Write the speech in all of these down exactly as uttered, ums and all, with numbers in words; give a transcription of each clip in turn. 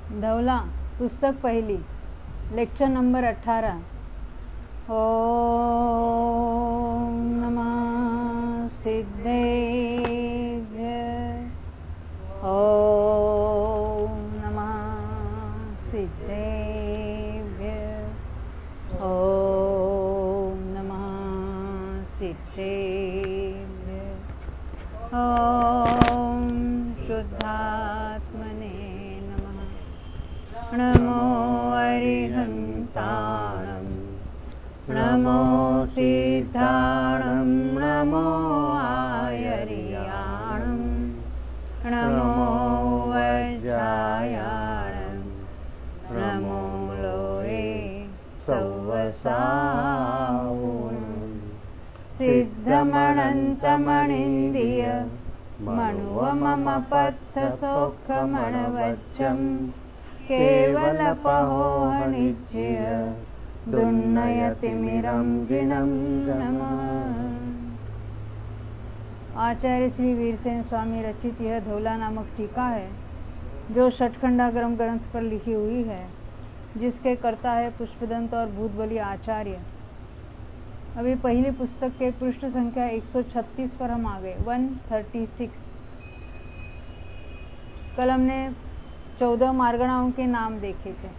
धवला पुस्तक पहली lecture number अठारह। ओम नमः सिद्धेभ्य ओम नमः सिद्धेभ्य ओम नमः सिद्धेभ्य ओम शुद्धात्मने नमो अरिहन्ताणं नमो सिद्धाणं नमो आयर्याणं नमो वज्रायाणं नमो लोये सौवसावुनं सिद्धमनन्तमनिन्द्रिय मनुवमम पत्थसौखमणवच्चं केवलपहोहनिज्य दुन्नयतिमिरं जिनं नमः। आचार्य श्री वीरसेन स्वामी रचित यह धौला नामक टीका है जो षटखंडागम ग्रंथ पर लिखी हुई है, जिसके कर्ता है पुष्पदंत और भूतबली आचार्य। अभी पहली पुस्तक के पृष्ठ संख्या एक सौ छत्तीस पर हम आ गए, एक सौ छत्तीस। कल हमने चौदह मार्गणाओं के नाम देखे थे,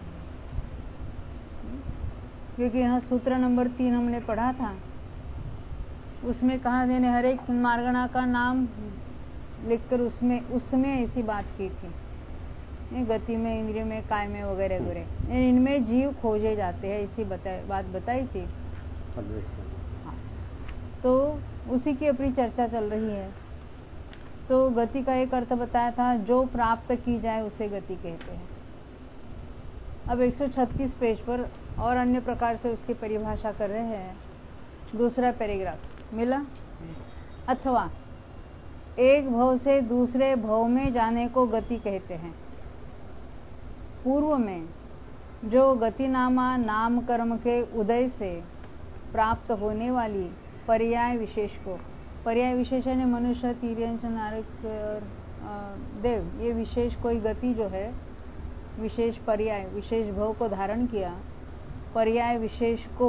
क्योंकि यहाँ सूत्र नंबर तीन हमने पढ़ा था। उसमें कहा देने हर एक मार्गणा का नाम लिखकर उसमें उसमें ऐसी बात की थी, गति में, इंद्रिय में, काय में वगैरह वगैरह, इनमें जीव खोजे जाते हैं, इसी बताए बात बताई थी। हाँ, तो उसी की अपनी चर्चा चल रही है। तो गति का एक अर्थ बताया था, जो प्राप्त की जाए उसे गति कहते हैं। अब एक सौ छत्तीस पेज पर और अन्य प्रकार से उसकी परिभाषा कर रहे हैं। दूसरा पैराग्राफ मिला। अथवा एक भव से दूसरे भव में जाने को गति कहते हैं। पूर्व में जो गति नामा नाम कर्म के उदय से प्राप्त होने वाली पर्याय विशेष को, पर्याय विशेष यानी मनुष्य, तिर्यंश, नारक, देव, ये विशेष कोई गति जो है, विशेष पर्याय विशेष भव को धारण किया, पर्याय विशेष को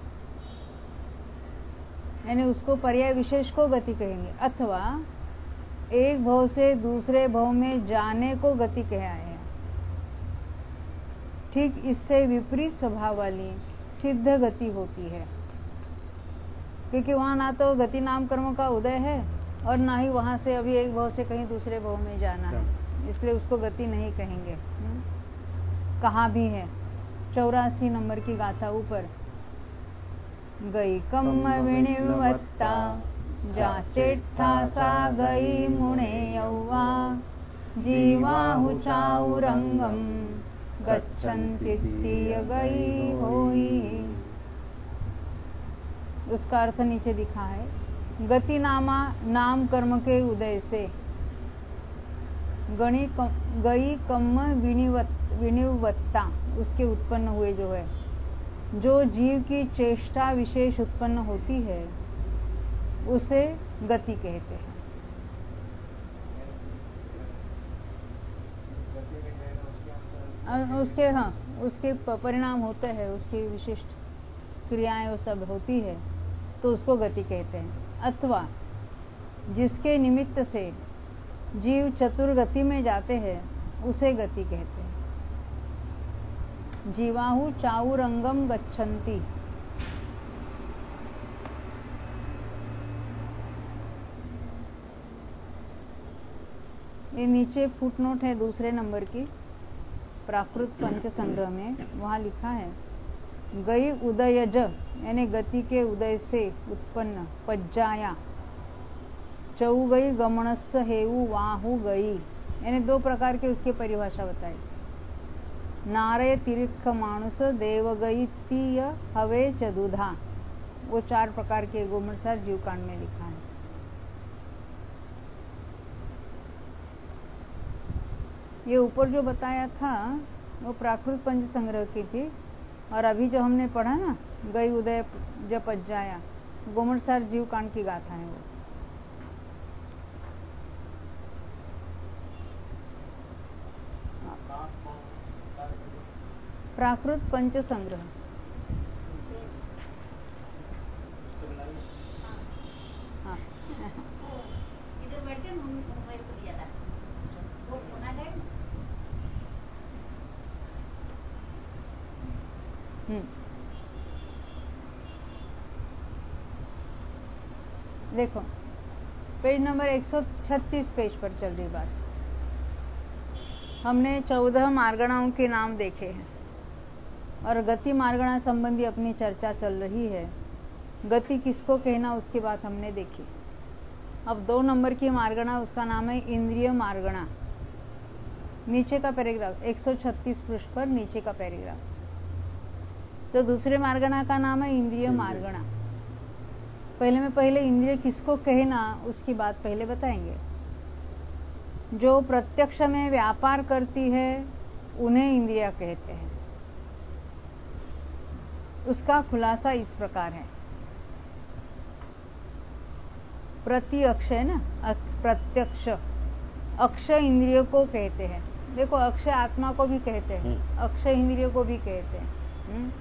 यानी उसको पर्याय विशेष को गति कहेंगे। अथवा एक भव से दूसरे भव में जाने को गति कह आए हैं। ठीक इससे विपरीत स्वभाव वाली सिद्ध गति होती है, क्योंकि वहां ना तो गति नाम कर्म का उदय है और ना ही वहां से अभी एक भव से कहीं दूसरे भव में जाना है, इसलिए उसको गति नहीं कहेंगे। कहाँ भी है चौरासी नंबर की गाथा ऊपर, गई कम्म विनिवत्ता जाचेट्ठा सा गई मुणे यौवा जीवाहुचाउरंगम गच्छन्तीय गई होई। उसका अर्थ नीचे दिखा है। गति नामा नाम कर्म के उदय से, गणी कम, गई कम्म विनिवत्ता उसके उत्पन्न हुए जो है, जो जीव की चेष्टा विशेष उत्पन्न होती है उसे गति कहते हैं। उसके हाँ उसके परिणाम होते हैं, उसकी विशिष्ट क्रियाएं वो सब होती है, तो उसको गति कहते हैं। अथवा जिसके निमित्त से जीव चतुर्गति में जाते हैं उसे गति कहते हैं। जीवाहु चाउरंगम गच्छन्ति, ये नीचे फुटनोट है दूसरे नंबर की प्राकृत पंच संग्रह में, वहां लिखा है गई उदयज यानी गति के उदय से उत्पन्न, पज्जाया चौ गई गमनस्स हेऊ वाहु गई, यानी दो प्रकार के उसकी परिभाषा बताई। नारे तिरिक्ष मानुस देव गई तीय हवे चदुधा, वो चार प्रकार के गोमरसार जीवकांड में लिखा है। ये ऊपर जो बताया था वो प्राकृत पंच संग्रह की थी, और अभी जो हमने पढ़ा ना गई उदय जब पज्जाया, गोमरसार जीवकांड की गाथा है वो। प्राकृत पंच संग्रह। हाँ इधर बैठ के मोबाइल को दिया था वो होना है। हम्म देखो पेज नंबर एक सौ छत्तीस पेज पर चल रही बात। हमने चौदह मार्गणाओं के नाम देखे हैं और गति मार्गणा संबंधी अपनी चर्चा चल रही है। गति किसको कहना उसकी बात हमने देखी। अब दो नंबर की मार्गणा, उसका नाम है इंद्रिय मार्गणा। नीचे का पैराग्राफ एक सौ छत्तीस पृष्ठ पर नीचे का पैराग्राफ। तो दूसरे मार्गणा का नाम है इंद्रिय मार्गणा। पहले में पहले इंद्रिय किसको कहना उसकी बात पहले बताएंगे। जो प्रत्यक्ष में व्यापार करती है उन्हें इंद्रिया कहते हैं। उसका खुलासा इस प्रकार है। प्रति अक्ष है ना, प्रत्यक्ष अक्ष इंद्रियों को कहते हैं। देखो अक्ष आत्मा को भी कहते हैं, अक्ष इंद्रियों को भी कहते हैं। हुँ?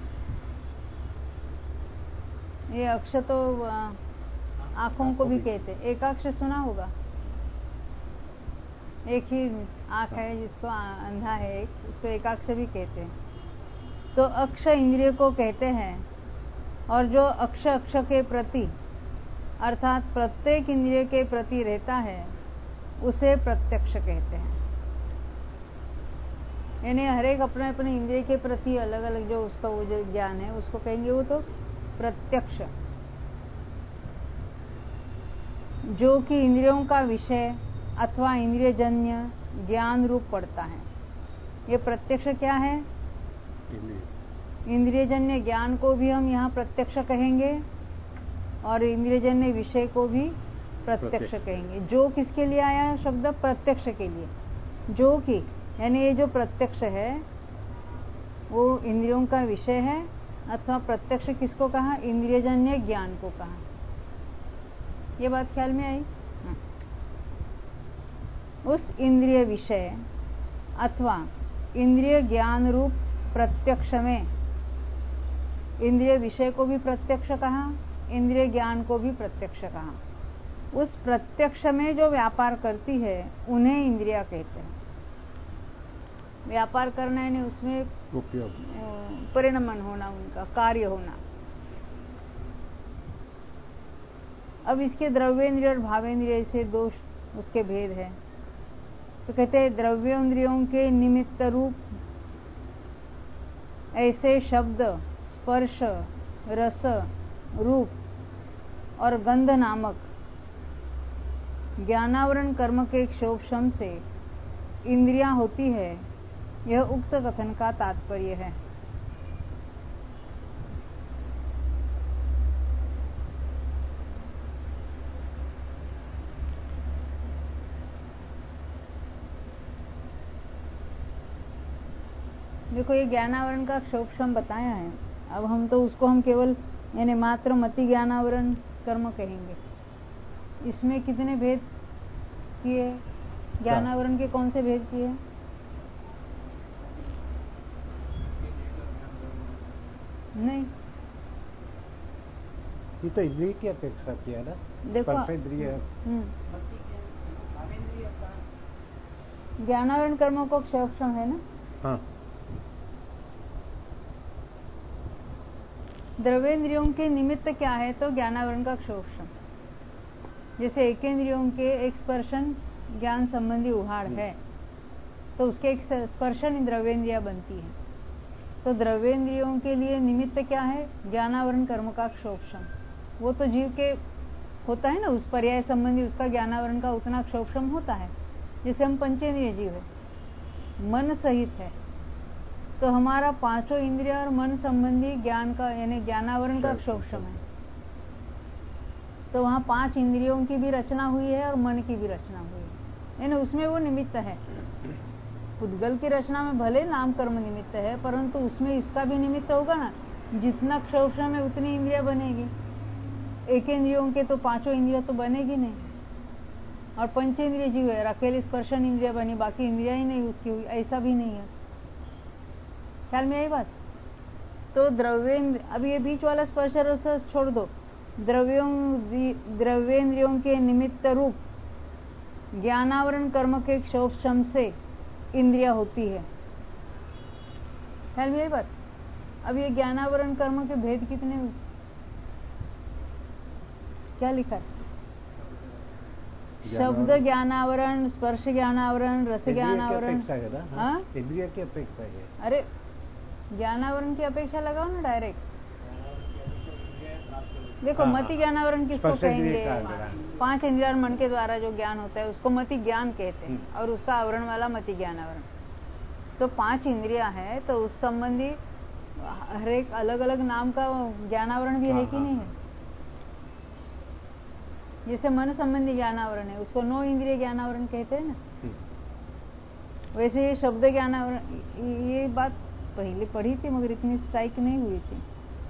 ये अक्ष तो आंखों को भी कहते हैं। एकाक्ष सुना होगा, एक ही आंख है जिसको अंधा है एक, उसको एकाक्ष भी कहते हैं। तो अक्ष इंद्रिय को कहते हैं और जो अक्ष अक्ष के प्रति अर्थात प्रत्येक इंद्रिय के प्रति रहता है उसे प्रत्यक्ष कहते हैं। यानी हर एक अपने अपने इंद्रिय के प्रति अलग अलग जो उसका वो जो ज्ञान है उसको कहेंगे वो तो प्रत्यक्ष। जो कि इंद्रियों का विषय अथवा इंद्रियजन्य ज्ञान रूप पड़ता है। ये प्रत्यक्ष क्या है? इंद्रियजन्य ज्ञान को भी हम यहाँ प्रत्यक्ष कहेंगे और इंद्रियजन्य विषय को भी प्रत्यक्ष कहेंगे। जो किसके लिए आया है शब्द? प्रत्यक्ष के लिए। जो कि यानी ये जो प्रत्यक्ष है वो इंद्रियों का विषय है अथवा प्रत्यक्ष किसको कहा? इंद्रियजन्य ज्ञान को कहा। ये बात ख्याल में आई? उस इंद्रिय विषय अथवा इंद्रिय ज्ञान रूप प्रत्यक्ष में इंद्रिय विषय को भी प्रत्यक्ष कहा, इंद्रिय ज्ञान को भी प्रत्यक्ष कहा। उस प्रत्यक्ष में जो व्यापार करती है उन्हें इंद्रिया कहते हैं। व्यापार करना यानी उसमें परिणमन होना, उनका कार्य होना। अब इसके द्रव्येंद्रिय और भावेंद्रिय से दो उसके भेद है। तो कहते हैं द्रव्येंद्रियों के निमित्त रूप ऐसे शब्द, स्पर्श, रस, रूप और गंध नामक ज्ञानावरण कर्म के क्षोभशम से इंद्रियां होती है, यह उक्त कथन का तात्पर्य है। देखो ये ज्ञानावरण का क्षोभशम बताया है। अब हम तो उसको हम केवल यानी मात्र मति ज्ञानावरण कर्म कहेंगे। इसमें कितने भेद किए? ज्ञानावरण के कौन से भेद किए? नहीं, ये तो इंद्रिय की अपेक्षा किया ना। देखो ज्ञानावरण कर्मों को क्षोभशम है ना। हाँ। द्रव्येंद्रियों के निमित्त क्या है? तो ज्ञानावरण का क्षोभशम। जैसे एकेंद्रियों के एक स्पर्शन ज्ञान संबंधी उहाड़ है तो उसके एक स्पर्शन द्रव्येंद्रिया बनती है। तो द्रव्येंद्रियों के लिए निमित्त क्या है? ज्ञानावरण कर्म का क्षोभशम। वो तो जीव के होता है ना, उस पर्याय संबंधी उसका ज्ञानावरण का उतना क्षोभशम होता है। जैसे हम पंचेंद्रिय जीव है, मन सहित है, तो हमारा पांचों इंद्रिय और मन संबंधी ज्ञान का यानी ज्ञानावरण का क्षोभशम है। तो वहाँ पांच इंद्रियों की भी रचना हुई है और मन की भी रचना हुई है, यानी उसमें वो निमित्त है। उद्गल की रचना में भले नाम कर्म निमित्त है, परंतु उसमें इसका भी निमित्त होगा ना। जितना क्षोभशम है उतनी इंद्रिया बनेगी। एक इंद्रियों के तो पांचों इंद्रिया तो बनेगी नहीं। और पंचेंद्रिय जीव है, अकेले स्पर्शन इंद्रिया बनी, बाकी इंद्रिया ही नहीं उसकी हुई, ऐसा भी नहीं है। ख्याल में आई बात? तो द्रव्येंद्र, अब ये बीच वाला स्पर्श रस छोड़ दो। द्रव्यों द्रव्येंद्रियों के निमित्त रूप ज्ञानावरण कर्म के क्षोभशम से इंद्रिया होती है। ख्याल में आई बात? अब ये ज्ञानावरण कर्म के भेद कितने हुए? क्या लिखा है? शब्द ज्ञानावरण, स्पर्श ज्ञानावरण, रस ज्ञानावरण। इंद्रिय की अपेक्षा है। अरे ज्ञानावरण की अपेक्षा लगाओ ना डायरेक्ट। देखो हाँ, मति ज्ञानावरण किसको कहेंगे? पांच इंद्रिय मन के द्वारा जो ज्ञान होता है उसको मति ज्ञान कहते हैं, और उसका आवरण वाला मति ज्ञानावरण। तो पांच इंद्रिया है, तो उस संबंधी हर एक अलग अलग नाम का ज्ञानावरण भी है कि नहीं है? जैसे मन संबंधी ज्ञानावरण है, उसको नौ इंद्रिय ज्ञानावरण कहते हैं ना। वैसे ये शब्द ज्ञानावरण, ये बात पहले पढ़ी थी मगर इतनी स्ट्राइक नहीं हुई थी।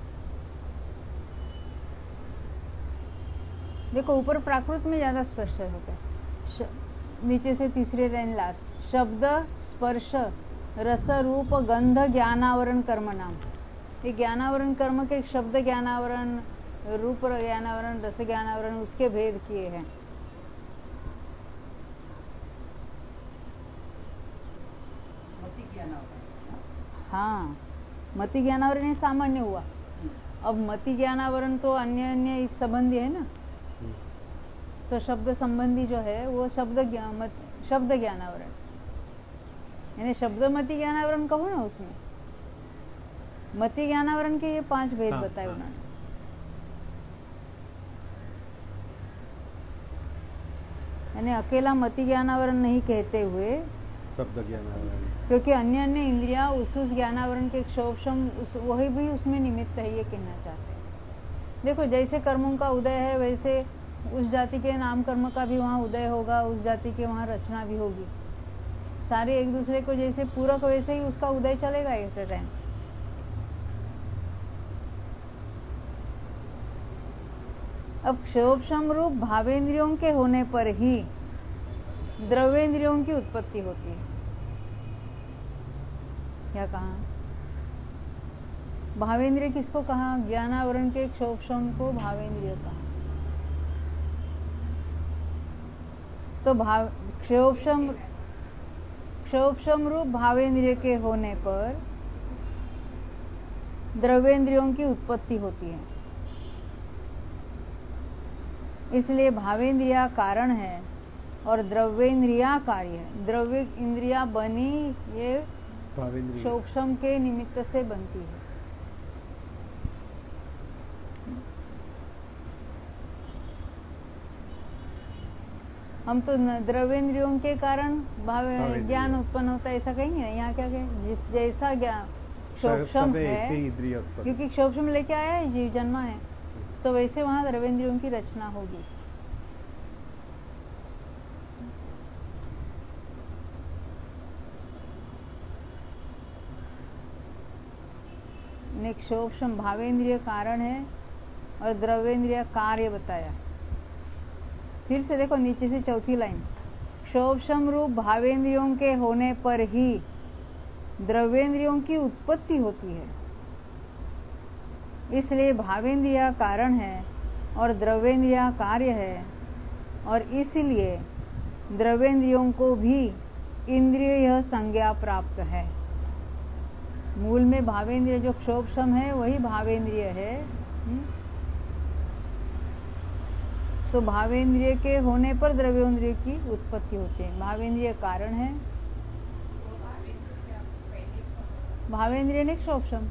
देखो ऊपर प्राकृत में ज्यादा स्पष्ट होता है, नीचे से तीसरे लाइन लास्ट। शब्द स्पर्श रस रूप गंध ज्ञानावरण कर्म नाम। ये ज्ञानावरण कर्म के शब्द ज्ञानावरण, रूप ज्ञानावरण, रस ज्ञानावरण, उसके भेद किए हैं। हाँ, मति ज्ञानावरण ये सामान्य हुआ। अब मति ज्ञानावरण तो अन्य अन्य इस संबंधी है ना, तो शब्द संबंधी जो है वो शब्द ज्ञान, शब्द ज्ञानावरण, यानी शब्द मति ज्ञानावरण कहो ना, उसमें मति ज्ञानावरण के ये पांच भेद हाँ, बताए हाँ। उन्होंने। यानी अकेला मति ज्ञानावरण नहीं कहते हुए शब्द ज्ञानावरण, क्योंकि अन्य अन्य इंद्रिया उस उस ज्ञानावरण के क्षोभशम उस वही भी उसमें निमित्त है, ये कहना चाहते हैं। देखो जैसे कर्मों का उदय है वैसे उस जाति के नाम कर्म का भी वहाँ उदय होगा, उस जाति के वहाँ रचना भी होगी। सारे एक दूसरे को जैसे पूरक, वैसे ही उसका उदय चलेगा एट ए टाइम। अब क्षोभशम रूप भावेंद्रियों के होने पर ही द्रव्येंद्रियों की उत्पत्ति होती है। क्या कहा? भावेंद्रिय किसको कहा? ज्ञानावरण के क्षोभशम को भावेंद्रिय कहा। तो भाव क्षोभशम क्षोभशम रूप भावेंद्रिय के होने पर द्रव्येंद्रियों की उत्पत्ति होती है। इसलिए भावेंद्रिया कारण है और द्रव्येंद्रिया कार्य है। द्रव्य इंद्रिया बनी ये क्षोभशम के निमित्त से बनती है। हम तो द्रव्येंद्रियों के कारण भाव ज्ञान उत्पन्न होता है ऐसा कहेंगे। यहाँ क्या कहें? जिस जैसा ज्ञान क्षोभशम है, क्योंकि क्षोभशम लेके आया है, जीव जन्मा है, तो वैसे वहां द्रव्येंद्रियों की रचना होगी। क्षोभशम भावेंद्रिय कारण है और द्रव्येंद्रिय कार्य बताया। फिर से देखो नीचे से चौथी लाइन, क्षोभशम रूप भावेंद्रियों के होने पर ही द्रव्येंद्रियों की उत्पत्ति होती है। इसलिए भावेंद्रिया कारण है और द्रव्येंद्रिया कार्य है, और इसलिए द्रव्येंद्रियों को भी इंद्रिय संज्ञा प्राप्त है। मूल में भावेंद्रिय जो क्षोभशम है वही भावेंद्रिय है। तो भावेंद्रिय के होने पर द्रव्येंद्रिय की उत्पत्ति होती है। भावेंद्रिय कारण है, भावेंद्रिय ने क्षोभशम।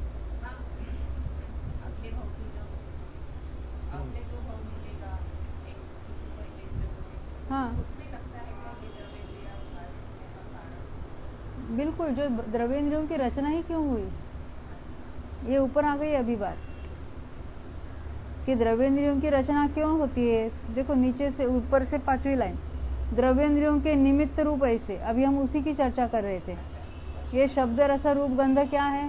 हाँ बिल्कुल, जो द्रव्येंद्रियों की रचना ही क्यों हुई, ये ऊपर आ गई अभी बात कि द्रव्येंद्रियों की रचना क्यों होती है। देखो नीचे से ऊपर से पांचवी लाइन, द्रव्येंद्रियों के निमित्त रूप ऐसे, अभी हम उसी की चर्चा कर रहे थे। ये शब्द रस रूप गंध क्या है?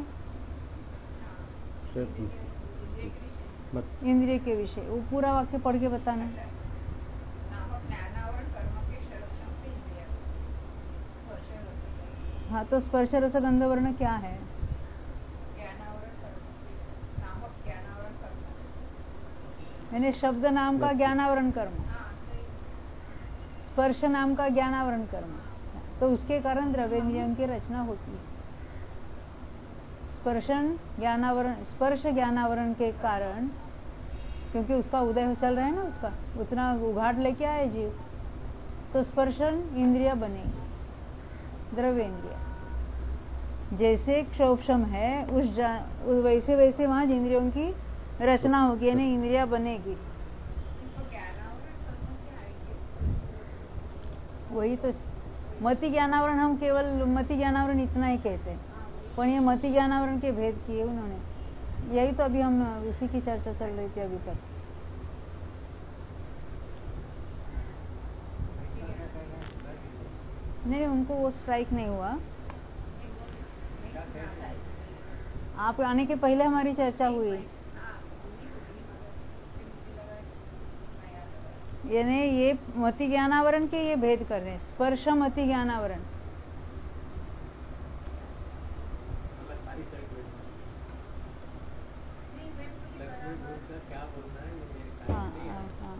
इंद्रिय के विषय। वो पूरा वाक्य पढ़ के बताना। हाँ तो स्पर्श रस गंध वर्ण क्या है? यानी शब्द नाम का ज्ञानावरण कर्म, स्पर्श नाम का ज्ञानावरण कर्म, तो उसके कारण द्रव्येंद्रियों की रचना होती है। स्पर्शन ज्ञानावरण, स्पर्श ज्ञानावरण के कारण, क्योंकि उसका उदय चल रहा है ना, उसका उतना उघाड़ लेके आए जीव, तो स्पर्शन इंद्रिया बनेगी, द्रव्येंद्रिया। जैसे क्षोभशम है उस वैसे वैसे वहां इंद्रियों की रचना होगी, यानी इंद्रिया बनेगी। वही तो मति ज्ञानावरण, हम केवल मति ज्ञानावरण इतना ही कहते हैं, पर ये मति ज्ञानावरण के भेद किए उन्होंने। यही तो अभी हम इसी की चर्चा चल रही थी अभी तक। नहीं, उनको वो स्ट्राइक नहीं हुआ। आप आने के पहले हमारी चर्चा हुई, यानी ये मति ज्ञानावरण के ये भेद कर रहे हैं, स्पर्श मति ज्ञानावरण। हाँ हाँ हाँ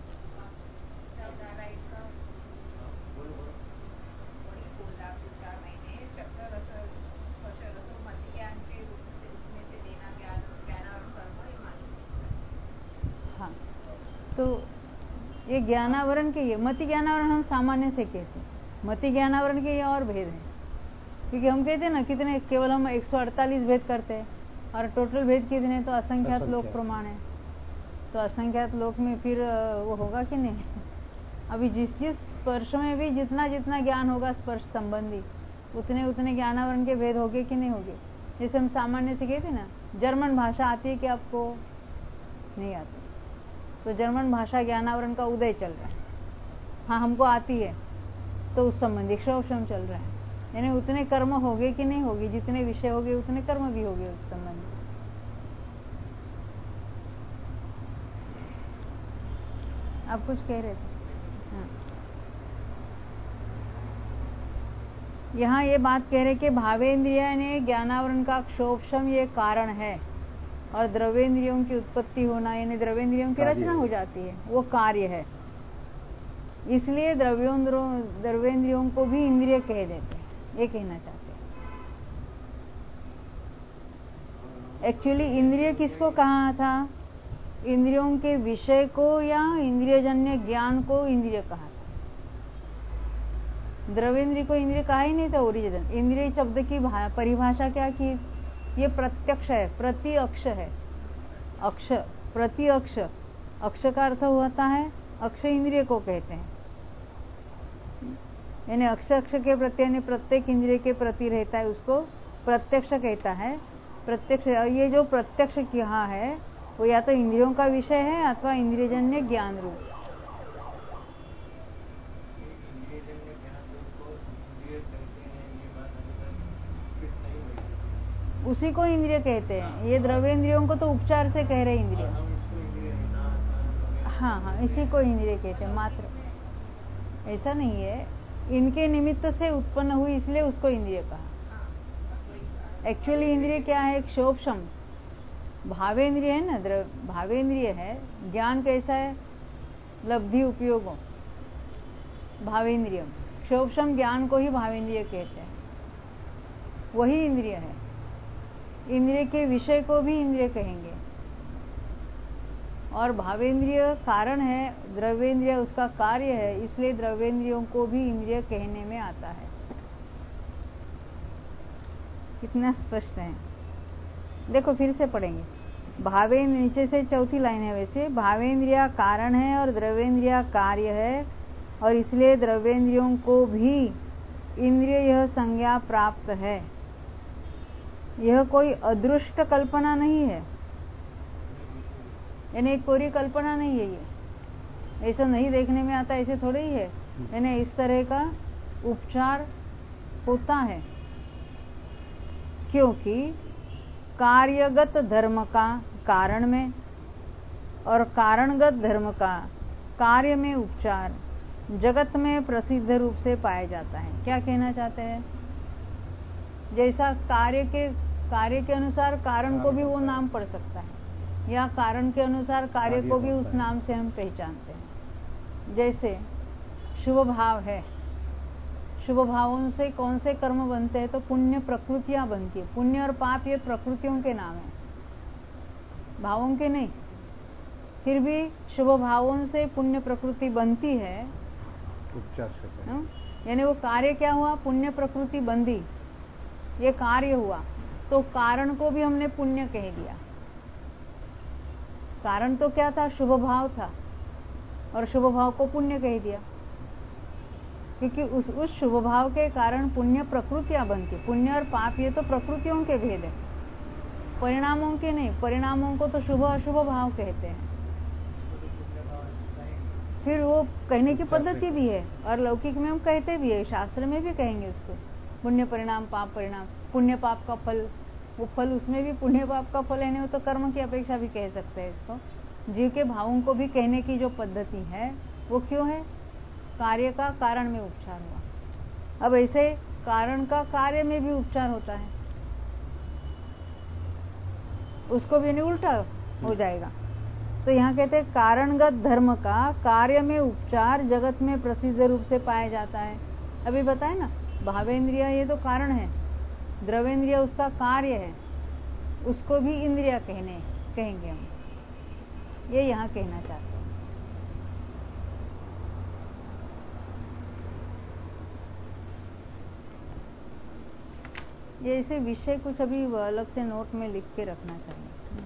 हाँ, तो ये ज्ञानावरण के, ये मति ज्ञानावरण हम सामान्य से कहते हैं, मति ज्ञानावरण के ये और भेद है। क्योंकि हम कहते हैं ना कितने, केवल हम एक सौ अड़तालीस भेद करते हैं और टोटल भेद कितने, तो असंख्यात लोक प्रमाण है। तो असंख्यात लोक में फिर वो होगा कि नहीं? अभी जिस जिस स्पर्श में भी जितना जितना ज्ञान होगा स्पर्श संबंधी, उतने उतने ज्ञानावरण के भेद होंगे कि नहीं होंगे। जैसे हम सामान्य से कहते ना, जर्मन भाषा आती है कि आपको नहीं आती, तो जर्मन भाषा ज्ञानावरण का उदय चल रहा है। हाँ, हमको आती है, तो उस संबंधी क्षोभशम चल रहा है, यानी उतने कर्म होंगे कि नहीं होगी, जितने विषय होंगे उतने कर्म भी होंगे उस संबंधी। आप कुछ कह रहे थे? हाँ। यहाँ ये बात कह रहे कि भावेंद्रिय ने ज्ञानावरण का क्षोभशम ये कारण है, और द्रव्येंद्रियों की उत्पत्ति होना, यानी द्रव्येंद्रियों की रचना हो जाती है, वो कार्य है। इसलिए द्रव्योंद्रों द्रव्येंद्रियों को भी इंद्रिय कह देते हैं, ये कहना चाहते हैं। एक्चुअली इंद्रिय किसको कहा था? इंद्रियों के विषय को या इंद्रियजन्य ज्ञान को इंद्रिय कहा था। द्रव्येंद्रिय को इंद्रिय कहा ही नहीं था ओरिजिनल। इंद्रिय शब्द की परिभाषा क्या की? ये प्रत्यक्ष है, प्रति अक्ष है। अक्ष, प्रति अक्ष, अक्ष का अर्थ होता है, अक्ष इंद्रिय को कहते हैं, यानी अक्ष अक्ष के प्रति, यानी प्रत्येक इंद्रिय के प्रति रहता है, उसको प्रत्यक्ष कहता है। प्रत्यक्ष, ये जो प्रत्यक्ष यहाँ है वो या तो इंद्रियों का विषय है अथवा इंद्रियजन्य ज्ञान रूप। उसी को इंद्रिय कहते हैं। ये द्रव्येंद्रियों को तो उपचार से कह रहे इंद्रिय। हाँ हाँ, इसी को इंद्रिय कहते हैं। मात्र ऐसा नहीं है, इनके निमित्त से उत्पन्न हुई इसलिए उसको इंद्रिय कहा। एक्चुअली इंद्रिय क्या है? क्षोभशम भावेंद्रिय है ना, भावेंद्रिय है। ज्ञान कैसा है? लब्धि उपयोगों, भावेंद्रियम। क्षोभशम ज्ञान को ही भावेंद्रिय कहते हैं, वही इंद्रिय है। इंद्रिय के विषय को भी इंद्रिय कहेंगे, और भावेंद्रिय कारण है, द्रव्येंद्रिय उसका कार्य है, इसलिए द्रव्येंद्रियों को भी इंद्रिय कहने में आता है। कितना स्पष्ट है, देखो फिर से पढ़ेंगे। भावेंद्र, नीचे से चौथी लाइन है वैसे, भावेंद्रिय कारण है और द्रव्येंद्रिय कार्य है, और इसलिए द्रव्येंद्रियों को भी इंद्रिय यह संज्ञा प्राप्त है। यह कोई अदृष्ट कल्पना नहीं है, यानी कोरी कल्पना नहीं है। ये ऐसा नहीं देखने में आता, ऐसे थोड़े ही है, यानी इस तरह का उपचार होता है, क्योंकि कार्यगत धर्म का कारण में और कारणगत धर्म का कार्य में उपचार जगत में प्रसिद्ध रूप से पाया जाता है। क्या कहना चाहते हैं? जैसा कार्य के कार्य के अनुसार कारण को भी वो नाम पड़ सकता है। या कारण के अनुसार कार्य कार्य को भी होता उस है। नाम से हम पहचानते हैं। जैसे शुभ भाव है, शुभ भावों से कौन से कर्म बनते हैं? तो पुण्य प्रकृतियां बनती है। पुण्य और पाप ये प्रकृतियों के नाम है, भावों के नहीं। फिर भी शुभ भावों से पुण्य प्रकृति बनती है, उपचार से पहले। हाँ? यानी वो कार्य क्या हुआ? पुण्य प्रकृति बंधी, ये कार्य हुआ। तो कारण को भी हमने पुण्य कह दिया। कारण तो क्या था? शुभ भाव था, और शुभ भाव को पुण्य कह दिया, क्योंकि उस उस शुभ भाव के कारण पुण्य प्रकृतियां बनती। पुण्य और पाप ये तो प्रकृतियों के भेद है, परिणामों के नहीं। परिणामों को तो शुभ अशुभ भाव कहते हैं। फिर वो कहने की पद्धति भी है, और लौकिक में हम कहते भी है, शास्त्र में भी कहेंगे उसको। पुण्य परिणाम, पाप परिणाम। पुण्य पाप का फल, वो फल उसमें भी पुण्य पाप का फल है, नहीं वो तो कर्म की अपेक्षा भी कह सकते हैं इसको। जीव के भावों को भी कहने की जो पद्धति है वो क्यों है? कार्य का कारण में उपचार हुआ। अब ऐसे कारण का कार्य में भी उपचार होता है, उसको भी नहीं उल्टा हो जाएगा। तो यहाँ कहते हैं कारणगत धर्म का कार्य में उपचार जगत में प्रसिद्ध रूप से पाया जाता है। अभी बताए ना, भावेंद्रिय ये तो कारण है, द्रवेंद्रिय उसका कार्य है, उसको भी इंद्रिया कहने कहेंगे हम। ये यहाँ कहना चाहते हैं। ये इसे विषय कुछ अभी अलग से नोट में लिख के रखना चाहिए।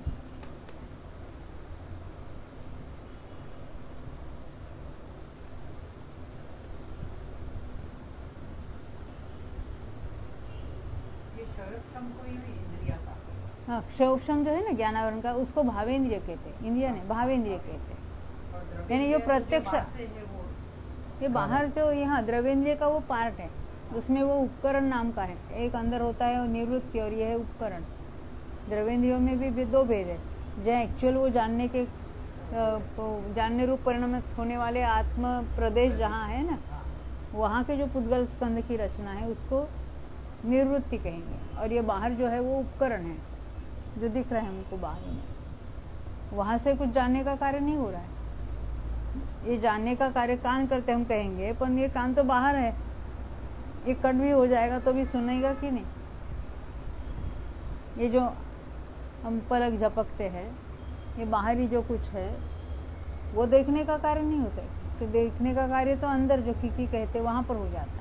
हाँ, क्षोभम जो है ना ज्ञानावरण का, उसको भावेंद्रिय कहते हैं। इंद्रिय नहीं, भावेंद्रिय कहते हैं। यानी जो प्रत्यक्ष, ये बाहर जो यहाँ द्रवेंद्रिय का वो पार्ट है, उसमें वो उपकरण नाम का है। एक अंदर होता है और निवृत्ति, और यह है उपकरण। द्रवेंद्रियों में भी दो भेद है। जो एक्चुअल वो जानने के जानने रूप परिणामित होने वाले आत्म प्रदेश जहाँ है ना, वहाँ के जो पुद्गल स्कंद की रचना है उसको निवृत्ति कहेंगे। और ये बाहर जो है वो उपकरण है, जो दिख रहा है हमको बाहर में, वहां से कुछ जानने का कार्य नहीं हो रहा है। ये जानने का कार्य कान करते हम कहेंगे, पर ये कान तो बाहर है, ये कट भी हो जाएगा तो भी सुनेगा कि नहीं। ये जो हम पलक झपकते हैं, ये बाहरी जो कुछ है वो देखने का कार्य नहीं होता है। तो देखने का कार्य तो अंदर जो किकी कहते वहां पर हो जाता है।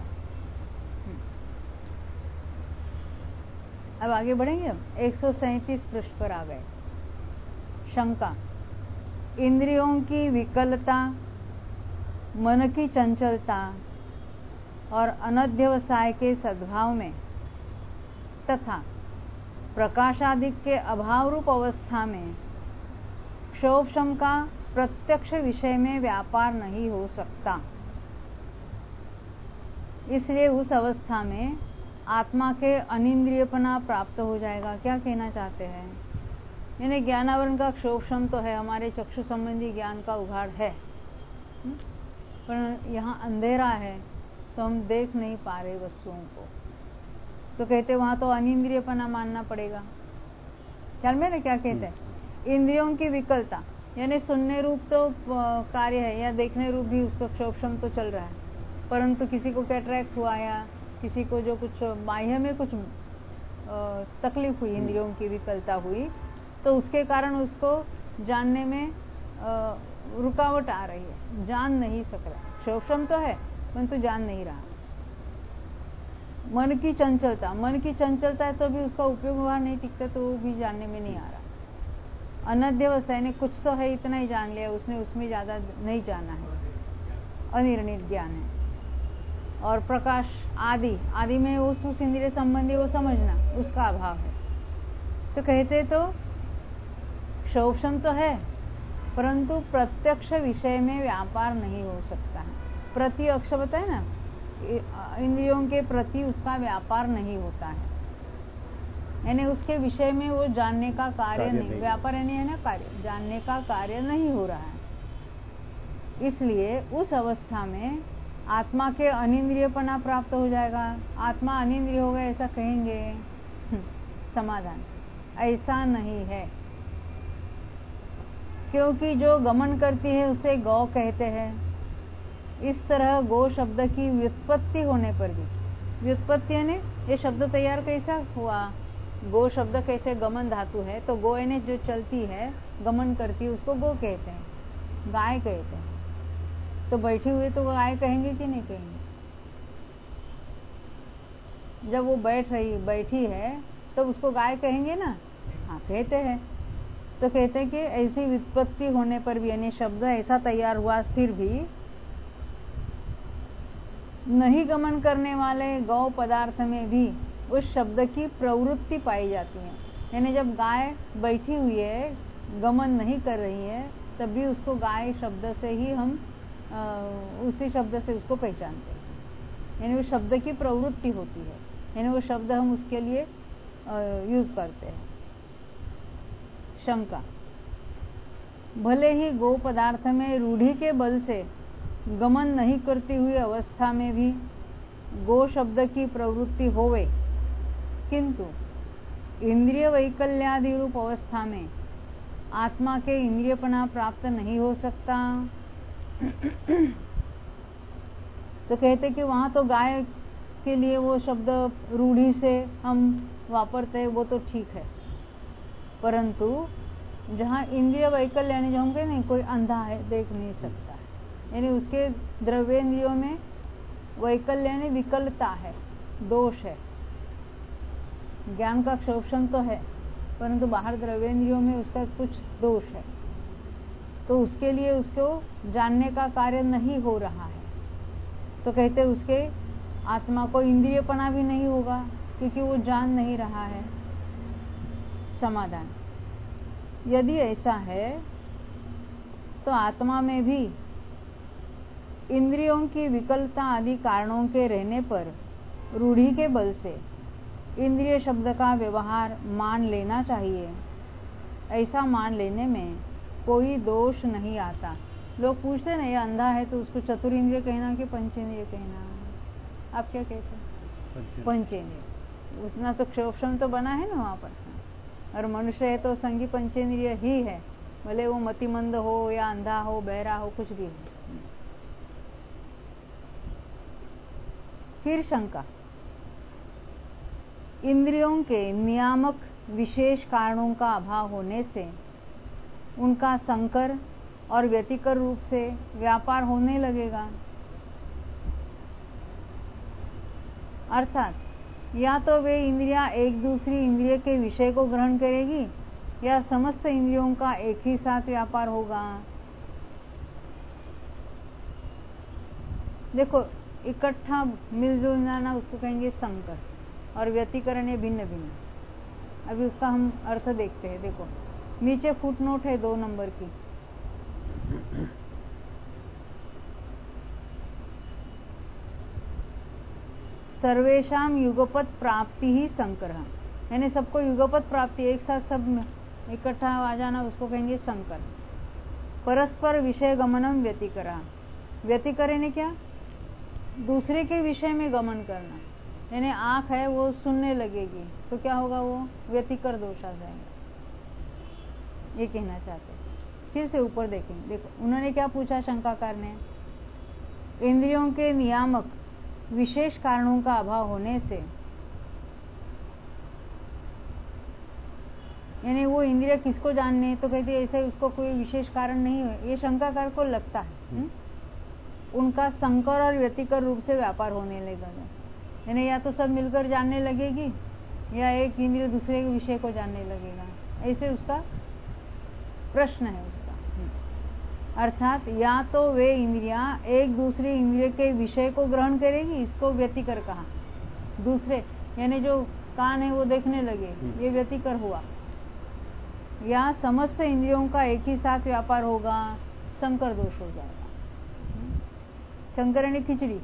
अब आगे बढ़ेंगे हम। एक सौ सैंतीस पृष्ठ पर आ गए। शंका, इंद्रियों की विकलता, मन की चंचलता और अनध्यवसाय के सद्भाव में तथा प्रकाशादिक के अभाव रूप अवस्था में क्षोभम का प्रत्यक्ष विषय में व्यापार नहीं हो सकता। इसलिए उस अवस्था में आत्मा के अनिंद्रियपना प्राप्त हो जाएगा। क्या कहना चाहते हैं? यानी ज्ञानावरण का क्षोभम तो है, हमारे चक्षु संबंधी ज्ञान का उघाड़ है, पर यहाँ अंधेरा है तो हम देख नहीं पा रहे वस्तुओं को। तो कहते वहां तो अनिंद्रियपना मानना पड़ेगा। ख्याल में ना क्या कहते हैं? इंद्रियों की विकलता, यानी सुनने रूप तो कार्य है, या देखने रूप भी उसका क्षोभम तो चल रहा है, परंतु किसी को कैटरैक्ट हुआ या किसी को जो कुछ बाह्य में कुछ तकलीफ हुई, इंद्रियों की विकलता हुई, तो उसके कारण उसको जानने में रुकावट आ रही है, जान नहीं सक रहा। क्षोभम तो है परंतु जान नहीं रहा। मन की चंचलता, मन की चंचलता है तो भी उसका उपयोग वहां नहीं टिकता, तो वो भी जानने में नहीं आ रहा। अनध्यवसाय ने कुछ तो है, इतना ही जान लिया उसने, उसमें ज्यादा नहीं जाना है, अनिर्णित ज्ञान है। और प्रकाश आदि आदि में उस उस इंद्रिय संबंधी वो समझना, उसका अभाव है। तो कहते तो क्षोभम तो है परंतु प्रत्यक्ष विषय में व्यापार नहीं हो सकता है। प्रति अक्ष बताए ना, इंद्रियों के प्रति उसका व्यापार नहीं होता है, यानी उसके विषय में वो जानने का कार्य नहीं, नहीं। व्यापार यानी है ना कार्य, जानने का कार्य नहीं हो रहा है। इसलिए उस अवस्था में आत्मा के अनिंद्रियपना प्राप्त हो जाएगा। आत्मा अनिंद्रिय हो गया ऐसा कहेंगे? समाधान, ऐसा नहीं है। क्योंकि जो गमन करती है उसे गौ कहते हैं। इस तरह गो शब्द की व्युत्पत्ति होने पर भी, व्युत्पत्ति यानी ये शब्द तैयार कैसा हुआ, गो शब्द कैसे गमन धातु है, तो गो यानी जो चलती है, गमन करती है, उसको गो कहते हैं, गाय कहते हैं। तो बैठी हुई तो गाय कहेंगे कि नहीं कहेंगे? जब वो बैठ रही बैठी है तो उसको गाय कहेंगे ना? हाँ कहते हैं। तो कहते हैं कि ऐसी व्युत्पत्ति होने पर भी, यानी शब्द ऐसा तैयार हुआ फिर भी नहीं गमन करने वाले गौ पदार्थ में भी उस शब्द की प्रवृत्ति पाई जाती है। यानी जब गाय बैठी हुई है, गमन नहीं कर रही है, तब भी उसको गाय शब्द से ही हम आ, उसी शब्द से उसको पहचानते हैं। यानी वो शब्द की प्रवृत्ति होती है, यानी वो शब्द हम उसके लिए यूज करते हैं। शंका, भले ही गो पदार्थ में रूढ़ी के बल से गमन नहीं करती हुई अवस्था में भी गो शब्द की प्रवृत्ति होवे, किंतु इंद्रिय वैकल्यादि रूप अवस्था में आत्मा के इंद्रियपना प्राप्त नहीं हो सकता। तो कहते कि वहां तो गाय के लिए वो शब्द रूढ़ी से हम वापरते हैं, वो तो ठीक है, परंतु जहाँ इंद्रिय वैकल्य यानी जो हम कहें नहीं, कोई अंधा है देख नहीं सकता है, यानी उसके द्रव्येंद्रियों में वैकल्य यानी विकलता है, दोष है। ज्ञान का क्षोभन तो है, परंतु बाहर द्रव्येंद्रियों में उसका कुछ दोष है, तो उसके लिए उसको जानने का कार्य नहीं हो रहा है। तो कहते उसके आत्मा को इंद्रियपना भी नहीं होगा, क्योंकि वो जान नहीं रहा है। समाधान, यदि ऐसा है तो आत्मा में भी इंद्रियों की विकलता आदि कारणों के रहने पर रूढ़ी के बल से इंद्रिय शब्द का व्यवहार मान लेना चाहिए। ऐसा मान लेने में कोई दोष नहीं आता। लोग पूछते नहीं, अंधा है तो उसको चतुरिंद्रिय कहना कि पंचेंद्रिय कहना? आप क्या कहते हैं? पंचेंद्रिय। उसना तो क्षोभन तो बना है ना वहां पर, और मनुष्य है तो संगी पंचेंद्रिय ही है, भले वो मतिमंद हो या अंधा हो, बहरा हो, कुछ भी हो। फिर शंका, इंद्रियों के नियामक विशेष कारणों का अभाव होने से उनका संकर और व्यतिकर रूप से व्यापार होने लगेगा। अर्थात या तो वे इंद्रियां एक दूसरी इंद्रिय के विषय को ग्रहण करेगी, या समस्त इंद्रियों का एक ही साथ व्यापार होगा। देखो, इकट्ठा मिलजुल जाना उसको कहेंगे संकर, और व्यतिकरण है भिन्न भिन्न। अभी उसका हम अर्थ देखते हैं। देखो नीचे फुटनोट है दो नंबर की, सर्वेशाम युगपत प्राप्ति ही संकर, यानी सबको युगपत प्राप्ति, एक साथ सब इकट्ठा आ जाना, उसको कहेंगे संकर। परस्पर विषय गमनम व्यतिकरा, व्यतिकरे ने क्या, दूसरे के विषय में गमन करना, यानी आंख है वो सुनने लगेगी तो क्या होगा, वो व्यतिकर दोष आ जाएगा, ये कहना चाहते हैं। फिर से ऊपर देखेंगे। देखो उन्होंने क्या पूछा शंकाकार ने, इंद्रियों के नियामक विशेष कारणों का अभाव होने से, यानी वो इंद्रिय किसको जानने, तो कहते ऐसे उसको कोई विशेष कारण नहीं है, ये शंकाकार को लगता है। हुँ? उनका संकर और व्यतिकर रूप से व्यापार होने लगेगा, यानी या तो सब मिलकर जानने लगेगी, या एक इंद्रिय दूसरे के विषय को जानने लगेगा, ऐसे उसका प्रश्न है उसका। अर्थात या तो वे इंद्रियां एक दूसरी इंद्रिय के विषय को ग्रहण करेगी, इसको व्यतिकर कहा, दूसरे यानी जो कान है वो देखने लगे, ये व्यतिकर हुआ, या समस्त इंद्रियों का एक ही साथ व्यापार होगा, संकर दोष हो जाएगा। शंकर यानी खिचड़ी।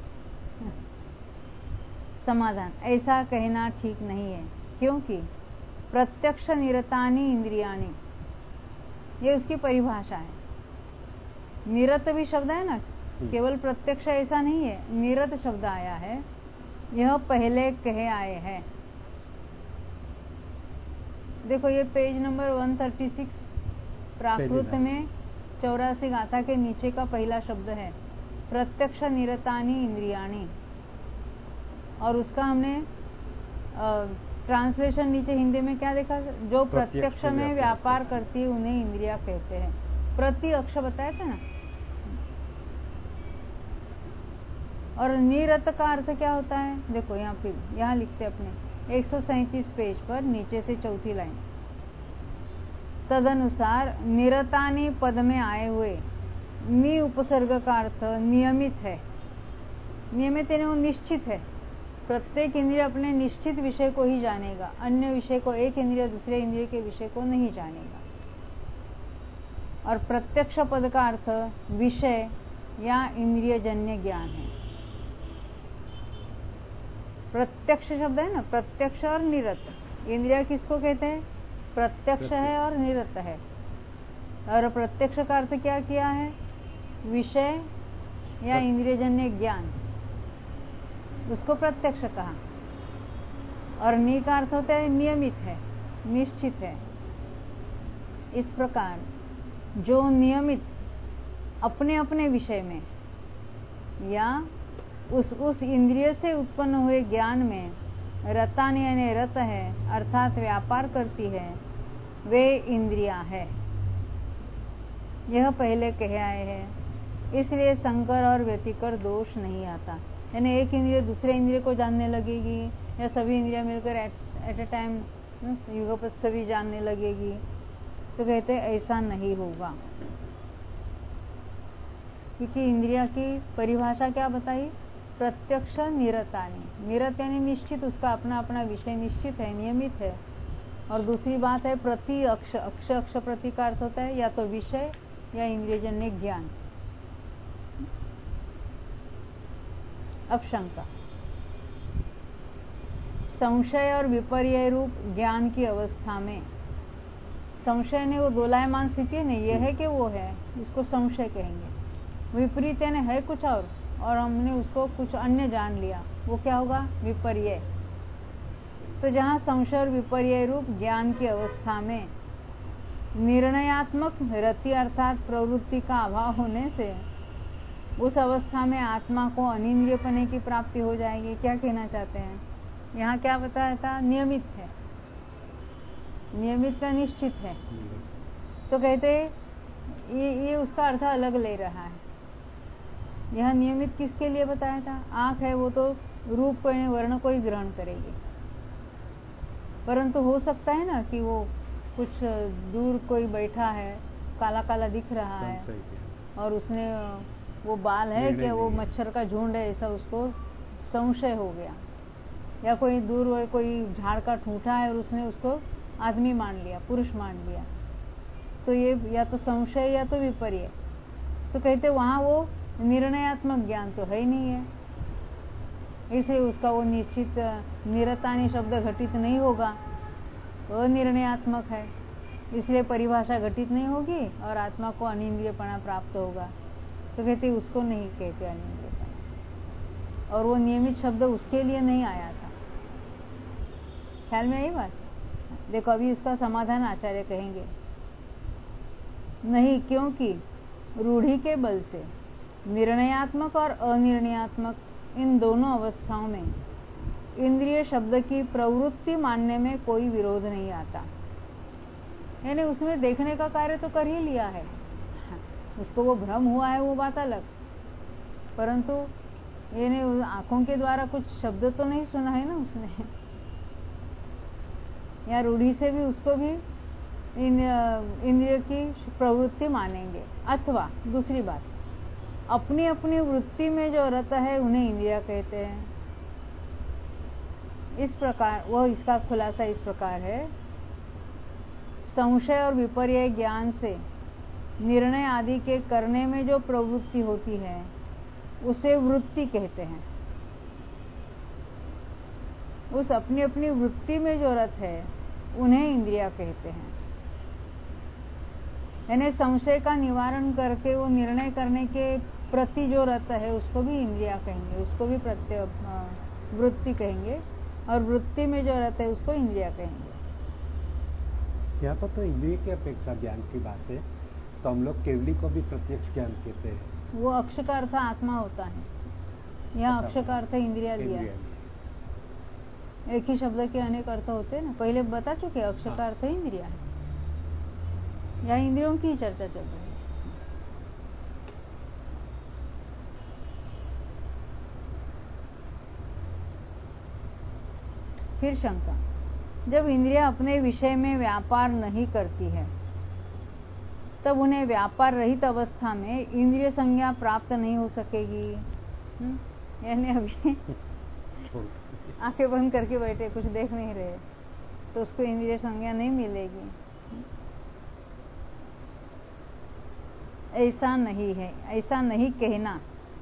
समाधान, ऐसा कहना ठीक नहीं है, क्योंकि प्रत्यक्ष निरतानी इंद्रियाणी, ये उसकी परिभाषा है। निरत भी शब्द है ना, केवल प्रत्यक्ष ऐसा नहीं है, निरत शब्द आया है, यह पहले कहे आए हैं। देखो ये पेज नंबर एक सौ छत्तीस प्राकृत में चौरासी गाथा के नीचे का पहला शब्द है प्रत्यक्ष निरतानी इंद्रियाणी, और उसका हमने ट्रांसलेशन नीचे हिंदी में क्या देखा, जो प्रत्यक्ष में व्यापार करती है उन्हें इंद्रिया कहते हैं। प्रति अक्ष बताया था ना। और निरत का अर्थ क्या होता है, देखो यहाँ पे यहाँ लिखते अपने एक सौ सैंतीस पेज पर नीचे से चौथी लाइन, तदनुसार निरतानी पद में आए हुए नि उपसर्ग का अर्थ नियमित है। नियमित यानी वो निश्चित है। प्रत्येक इंद्रिय अपने निश्चित विषय को ही जानेगा, अन्य विषय को एक इंद्रिय दूसरे इंद्रिय के विषय को नहीं जानेगा। और प्रत्यक्ष पद का अर्थ विषय या इंद्रिय जन्य ज्ञान है। प्रत्यक्ष शब्द है ना, प्रत्यक्ष और निरत। इंद्रिया किसको कहते हैं, प्रत्यक्ष है और निरत है। और प्रत्यक्ष का अर्थ क्या किया है, विषय या इंद्रियजन्य ज्ञान, उसको प्रत्यक्ष कहा। और नि का अर्थ होता है नियमित है, निश्चित है। इस प्रकार जो नियमित अपने अपने विषय में या उस उस इंद्रिय से उत्पन्न हुए ज्ञान में रतान यानी रत है, अर्थात व्यापार करती है, वे इंद्रिया है। यह पहले कहे आए हैं, इसलिए संकर और व्यतिकर दोष नहीं आता। यानी एक इंद्रिय दूसरे इंद्रिय को जानने लगेगी या सभी इंद्रिया मिलकर एट ए टाइम युगपत सभी जानने लगेगी, तो कहते हैं ऐसा नहीं होगा। क्योंकि इंद्रिया की परिभाषा क्या बताई, प्रत्यक्ष निरतानी। निरत यानी निश्चित, उसका अपना अपना विषय निश्चित है, नियमित है। और दूसरी बात है प्रति अक्ष। अक्ष अक्ष प्रति का अर्थ होता है या तो विषय या इंद्रियजन्य ज्ञान। अब शंका, संशय और विपर्य रूप ज्ञान की अवस्था में, संशय ने वो दोलायमान स्थिति है, नहीं ये है कि वो है, इसको संशय कहेंगे। विपरीत यानी है कुछ और और हमने उसको कुछ अन्य जान लिया, वो क्या होगा, विपर्य। तो जहाँ संशय और विपर्य रूप ज्ञान की अवस्था में निर्णयात्मक रति अर्थात प्रवृत्ति का अभाव होने से उस अवस्था में आत्मा को अनिंद्रियपने की प्राप्ति हो जाएगी। क्या कहना चाहते हैं, यहाँ क्या बताया था, नियमित है, नियमित का निश्चित है। तो कहते ये ये उसका अर्थ अलग ले रहा है। यह नियमित किसके लिए बताया था, आंख है वो तो रूप को वर्ण को ही ग्रहण करेगी, परंतु हो सकता है ना कि वो कुछ दूर कोई बैठा है, काला काला दिख रहा है और उसने वो बाल है कि वो मच्छर का झुंड है, ऐसा उसको संशय हो गया। या कोई दूर कोई झाड़ का ठूंठा है और उसने उसको आदमी मान लिया, पुरुष मान लिया, तो ये या तो संशय या तो विपर्य। तो कहते वहां वो निर्णयात्मक ज्ञान तो है ही नहीं है, इसलिए उसका वो निश्चित निरतानी शब्द घटित नहीं होगा, अनिर्णयात्मक है, इसलिए परिभाषा घटित नहीं होगी और आत्मा को अनिंद्रियपना प्राप्त होगा। तो कहते उसको नहीं कहते अनिंद्रियपना, और वो नियमित शब्द उसके लिए नहीं आया था। ख्याल में आई बात। देखो अभी इसका समाधान आचार्य कहेंगे, नहीं, क्योंकि रूढ़ी के बल से निर्णयात्मक और अनिर्णयात्मक इन दोनों अवस्थाओं में इंद्रिय शब्द की प्रवृत्ति मानने में कोई विरोध नहीं आता। यानी उसमें देखने का कार्य तो कर ही लिया है, उसको वो भ्रम हुआ है वो बात अलग, परंतु यानी आंखों के द्वारा कुछ शब्द तो नहीं सुना है ना उसने, या रूढ़ी से भी उसको भी इन इंद्रिय की प्रवृत्ति मानेंगे। अथवा दूसरी बात, अपनी अपनी वृत्ति में जो रत है उन्हें इंद्रिया कहते हैं। इस प्रकार वह इसका खुलासा इस प्रकार है, संशय और विपर्य ज्ञान से निर्णय आदि के करने में जो प्रवृत्ति होती है उसे वृत्ति कहते हैं। उस अपनी अपनी वृत्ति में जो रत है उन्हें इंद्रिया कहते हैं। यानी संशय का निवारण करके वो निर्णय करने के प्रति जो रत है उसको भी इंद्रिया कहेंगे, उसको भी प्रत्यय वृत्ति कहेंगे, और वृत्ति में जो रत है उसको इंद्रिया कहेंगे। यहाँ पर तो इंद्रिय की अपेक्षा ज्ञान की बात है, तो हम लोग केवली को भी प्रत्यक्ष ज्ञान कहते हैं। वो अक्ष का अर्थ आत्मा होता है, यहाँ अच्छा, अक्ष का अर्थ इंद्रिया लिया इंद्रिय है। एक ही शब्द के अनेक अर्थ होते हैं ना, पहले बता चुके अक्ष का अर्थ इंद्रिया है। यहाँ इंद्रियों की चर्चा चल रही है। फिर शंका, जब इंद्रिया अपने विषय में व्यापार नहीं करती है तब उन्हें व्यापार रहित अवस्था में इंद्रिय संज्ञा प्राप्त नहीं हो सकेगी। यानी अभी आंखें बंद करके बैठे, कुछ देख नहीं रहे, तो उसको इंद्रिय संज्ञा नहीं मिलेगी। ऐसा नहीं है, ऐसा नहीं कहना,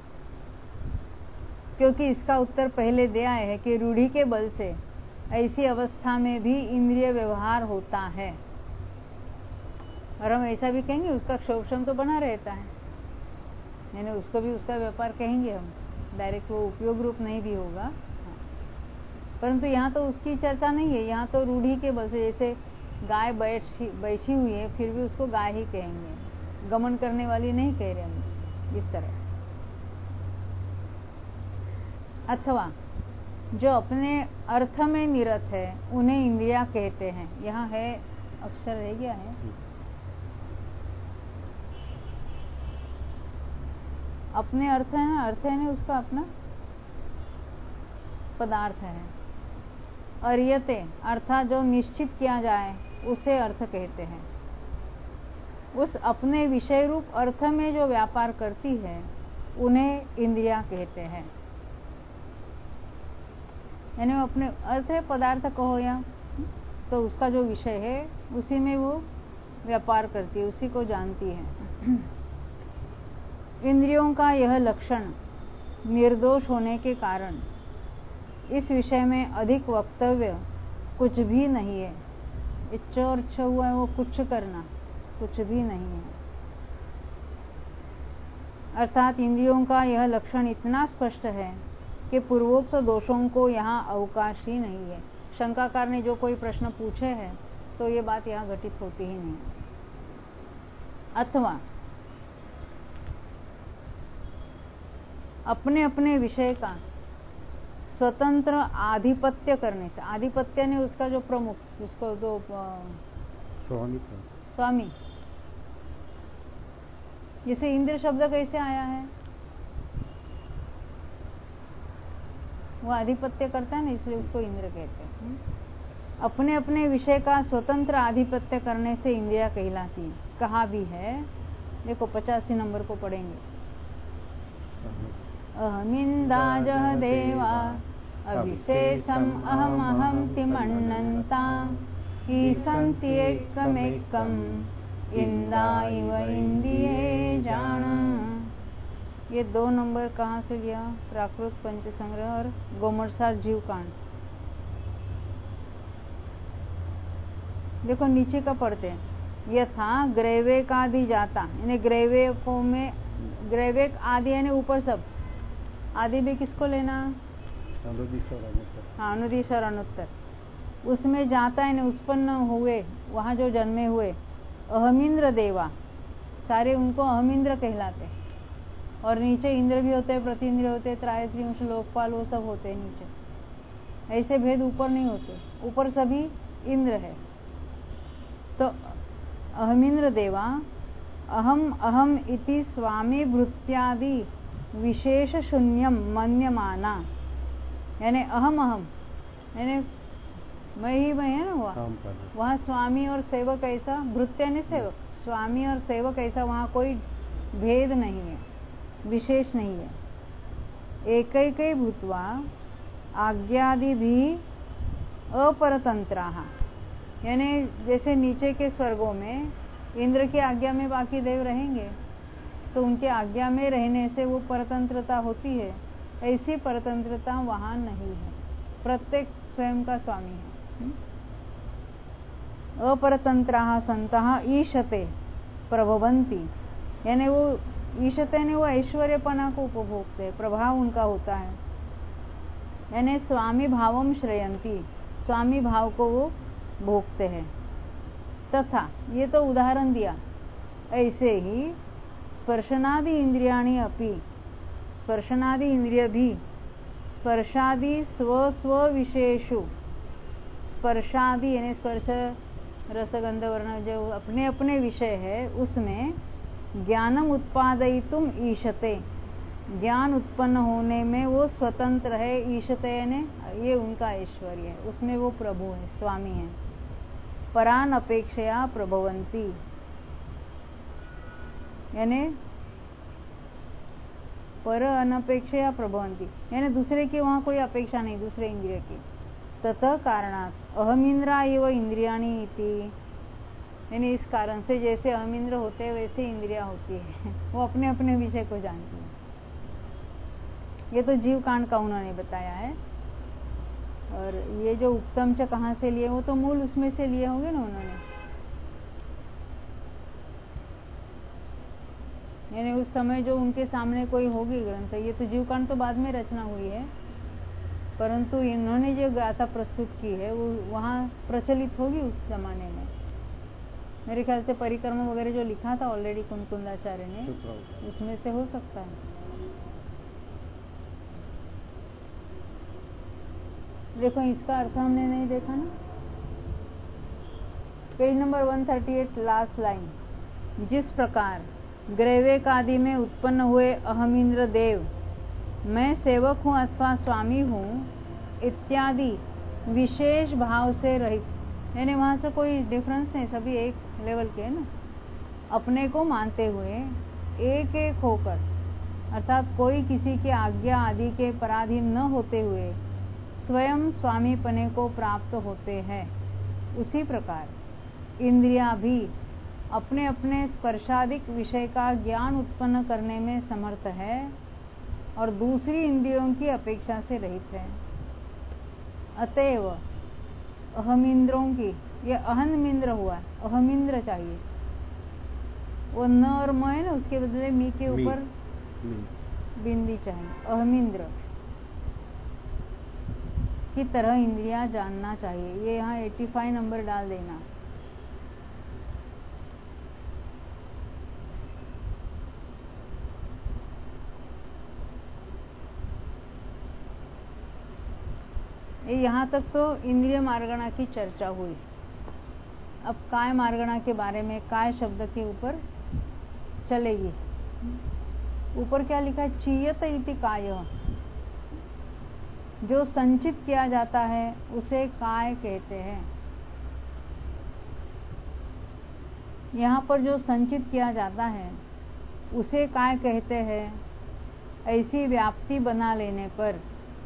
क्योंकि इसका उत्तर पहले दिया है कि रूढ़ी के बल से ऐसी अवस्था में भी इंद्रिय व्यवहार होता है। और हम ऐसा भी कहेंगे उसका क्षोभम तो बना रहता है, यानी उसको भी उसका व्यापार कहेंगे हम, डायरेक्ट वो उपयोग रूप नहीं भी होगा। परंतु यहाँ तो उसकी चर्चा नहीं है, यहाँ तो रूढ़ी के बल से, जैसे गाय बैठी बैठी हुई है फिर भी उसको गाय ही कहेंगे, गमन करने वाली नहीं कह रहे हम उसको, इस तरह। अथवा जो अपने अर्थ में निरत है उन्हें इंद्रिया कहते हैं। यहाँ है अक्षर रह गया है, अपने अर्थ है ना, अर्थ है ना उसका अपना पदार्थ है। अर्यते अर्थात जो निश्चित किया जाए उसे अर्थ कहते हैं। उस अपने विषय रूप अर्थ में जो व्यापार करती है उन्हें इंद्रिया कहते हैं। यानी वो अपने अर्थ है, पदार्थ कहो या, तो उसका जो विषय है उसी में वो व्यापार करती है, उसी को जानती है। इंद्रियों का यह लक्षण निर्दोष होने के कारण इस विषय में अधिक वक्तव्य कुछ भी नहीं है। इच्छा और इच्छा हुआ है वो कुछ करना, कुछ भी नहीं है। अर्थात इंद्रियों का यह लक्षण इतना स्पष्ट है कि पूर्वोक्त दोषों को यहाँ अवकाश ही नहीं है। शंकाकार ने जो कोई प्रश्न पूछे हैं तो ये बात यहाँ घटित होती ही नहीं। अथवा अपने अपने विषय का स्वतंत्र आधिपत्य करने से, आधिपत्य ने उसका जो प्रमुख, उसको जो स्वामी, जैसे इंद्र शब्द कैसे आया है, वो आधिपत्य करता है ना, इसलिए उसको इंद्र कहते हैं। अपने अपने विषय का स्वतंत्र आधिपत्य करने से इंद्रिया कहलाती। कहा भी है, देखो पचासी नंबर को पढ़ेंगे। अहमिंदाजः देवा अविशेषम अहम अहम तिमन्नन्ता ईसन्ति एकमेकम् इंदा इव इंदिये जान। ये दो नंबर कहाँ से लिया? प्राकृत पंच संग्रह और गोमरसार जीव कांड। देखो नीचे का पढ़ते हैं। यथा ग्रैवेक आदि जाता, यानी ग्रैवेकों में ग्रैवेक आदि यानी ऊपर सब, आदि भी किसको लेना? हाँ, अनुदिश और अनुत्तर। उसमें जाता है उत्पन्न हुए, वहां जो जन्मे हुए, अहमिंद्र देवा, सारे उनको अहमिंद्र कहलाते। और नीचे इंद्र भी होते हैं, प्रतिइंद्र होते हैं, त्रायत्रिंश, लोकपाल, वो सब होते हैं नीचे। ऐसे भेद ऊपर नहीं होते, ऊपर सभी इंद्र है। तो अहमिंद्र देवा अहम अहम इति स्वामी भृत्यादि विशेष शून्यम मन्यमाना, यानी अहम अहम यानी मैं ही मैं है ना, हुआ वहाँ स्वामी और सेवक ऐसा, भृत्य यानी सेवक, स्वामी और सेवक ऐसा वहाँ कोई भेद नहीं है, विशेष नहीं है। एकैकै भूत्वा आज्ञादि भी अपरतंत्राः, यानी जैसे नीचे के स्वर्गों में इंद्र की आज्ञा में बाकी देव रहेंगे तो उनके आज्ञा में रहने से वो परतंत्रता होती है, ऐसी परतंत्रता वहां नहीं है। प्रत्येक स्वयं का स्वामी है। अपरतंत्राः सन्तः ईशते प्रभवन्ति, यानी वो ईशते ने वो ऐश्वर्यपना को उपभोगते, प्रभाव उनका होता है। यानी स्वामी भावम श्रयंती, स्वामी भाव को वो भोगते हैं। तथा, ये तो उदाहरण दिया, ऐसे ही स्पर्शनादि इंद्रियाणि अपि, स्पर्शनादि इंद्रिय भी स्पर्शादि स्व स्व विशेषु, स्पर्शादि यानी स्पर्श रसगंध वर्ण जो अपने अपने विषय है उसमें ज्ञानम उत्पादयितुम ईशते, ज्ञान उत्पन्न होने में वो स्वतंत्र है। ईशते यानी ये उनका ऐश्वर्य है, उसमें वो प्रभु है, स्वामी है। परान अपेक्षया प्रभवंती यानी पर अनपेक्षया प्रभवंती यानी दूसरे की वहां कोई अपेक्षा नहीं, दूसरे इंद्रिय की। ततः कारणात् अहमिंद्रा एव इंद्रियाणि इति, यानी इस कारण से जैसे अहमिंद्र होते हैं वैसे इंद्रिया होती है, वो अपने अपने विषय को जानती है। ये तो जीव कांड का उन्होंने बताया है। और ये जो उत्तम च कहाँ से लिए, वो तो मूल उसमें से लिए होंगे ना उन्होंने, यानी उस समय जो उनके सामने कोई होगी ग्रंथ। ये तो जीव कांड तो बाद में रचना हुई है, परंतु इन्होंने जो गाथा प्रस्तुत की है वो वहाँ प्रचलित होगी उस जमाने में। मेरे ख्याल से परिक्रम वगैरह जो लिखा था ऑलरेडी कुंकुंदाचार्य ने, उसमें से हो सकता है। देखो इसका अर्थ हमने नहीं देखा ना, पेज नंबर एक सौ अड़तीस लास्ट लाइन। जिस प्रकार ग्रैवेक आदि में उत्पन्न हुए अहमिंद्र देव, मैं सेवक हूँ अथवा स्वामी हूँ इत्यादि विशेष भाव से रहित, यानी वहां से कोई डिफरेंस नहीं, सभी एक लेवल के है ना, अपने को मानते हुए एक एक होकर, अर्थात कोई किसी की आज्ञा आदि के पराधीन न होते हुए स्वयं स्वामी पने को प्राप्त होते हैं। उसी प्रकार इंद्रियां भी अपने अपने स्पर्शादिक विषय का ज्ञान उत्पन्न करने में समर्थ है और दूसरी इंद्रियों की अपेक्षा से रहित है। अतएव अहमिंद्रों की, ये अहमिंद्र हुआ, अहमिंद्र चाहिए, वो न और म है ना, उसके बदले मी के ऊपर बिंदी चाहिए। अहमिंद्र की तरह इंद्रियां जानना चाहिए। ये यहाँ पचासी नंबर डाल देना। ये यहाँ तक तो इंद्रिय मार्गणा की चर्चा हुई। अब काय मार्गणा के बारे में काय शब्द के ऊपर चलेगी। ऊपर क्या लिखा है, चीयत इति काय, जो संचित किया जाता है उसे काय कहते हैं। यहाँ पर जो संचित किया जाता है उसे काय कहते हैं। ऐसी व्याप्ति बना लेने पर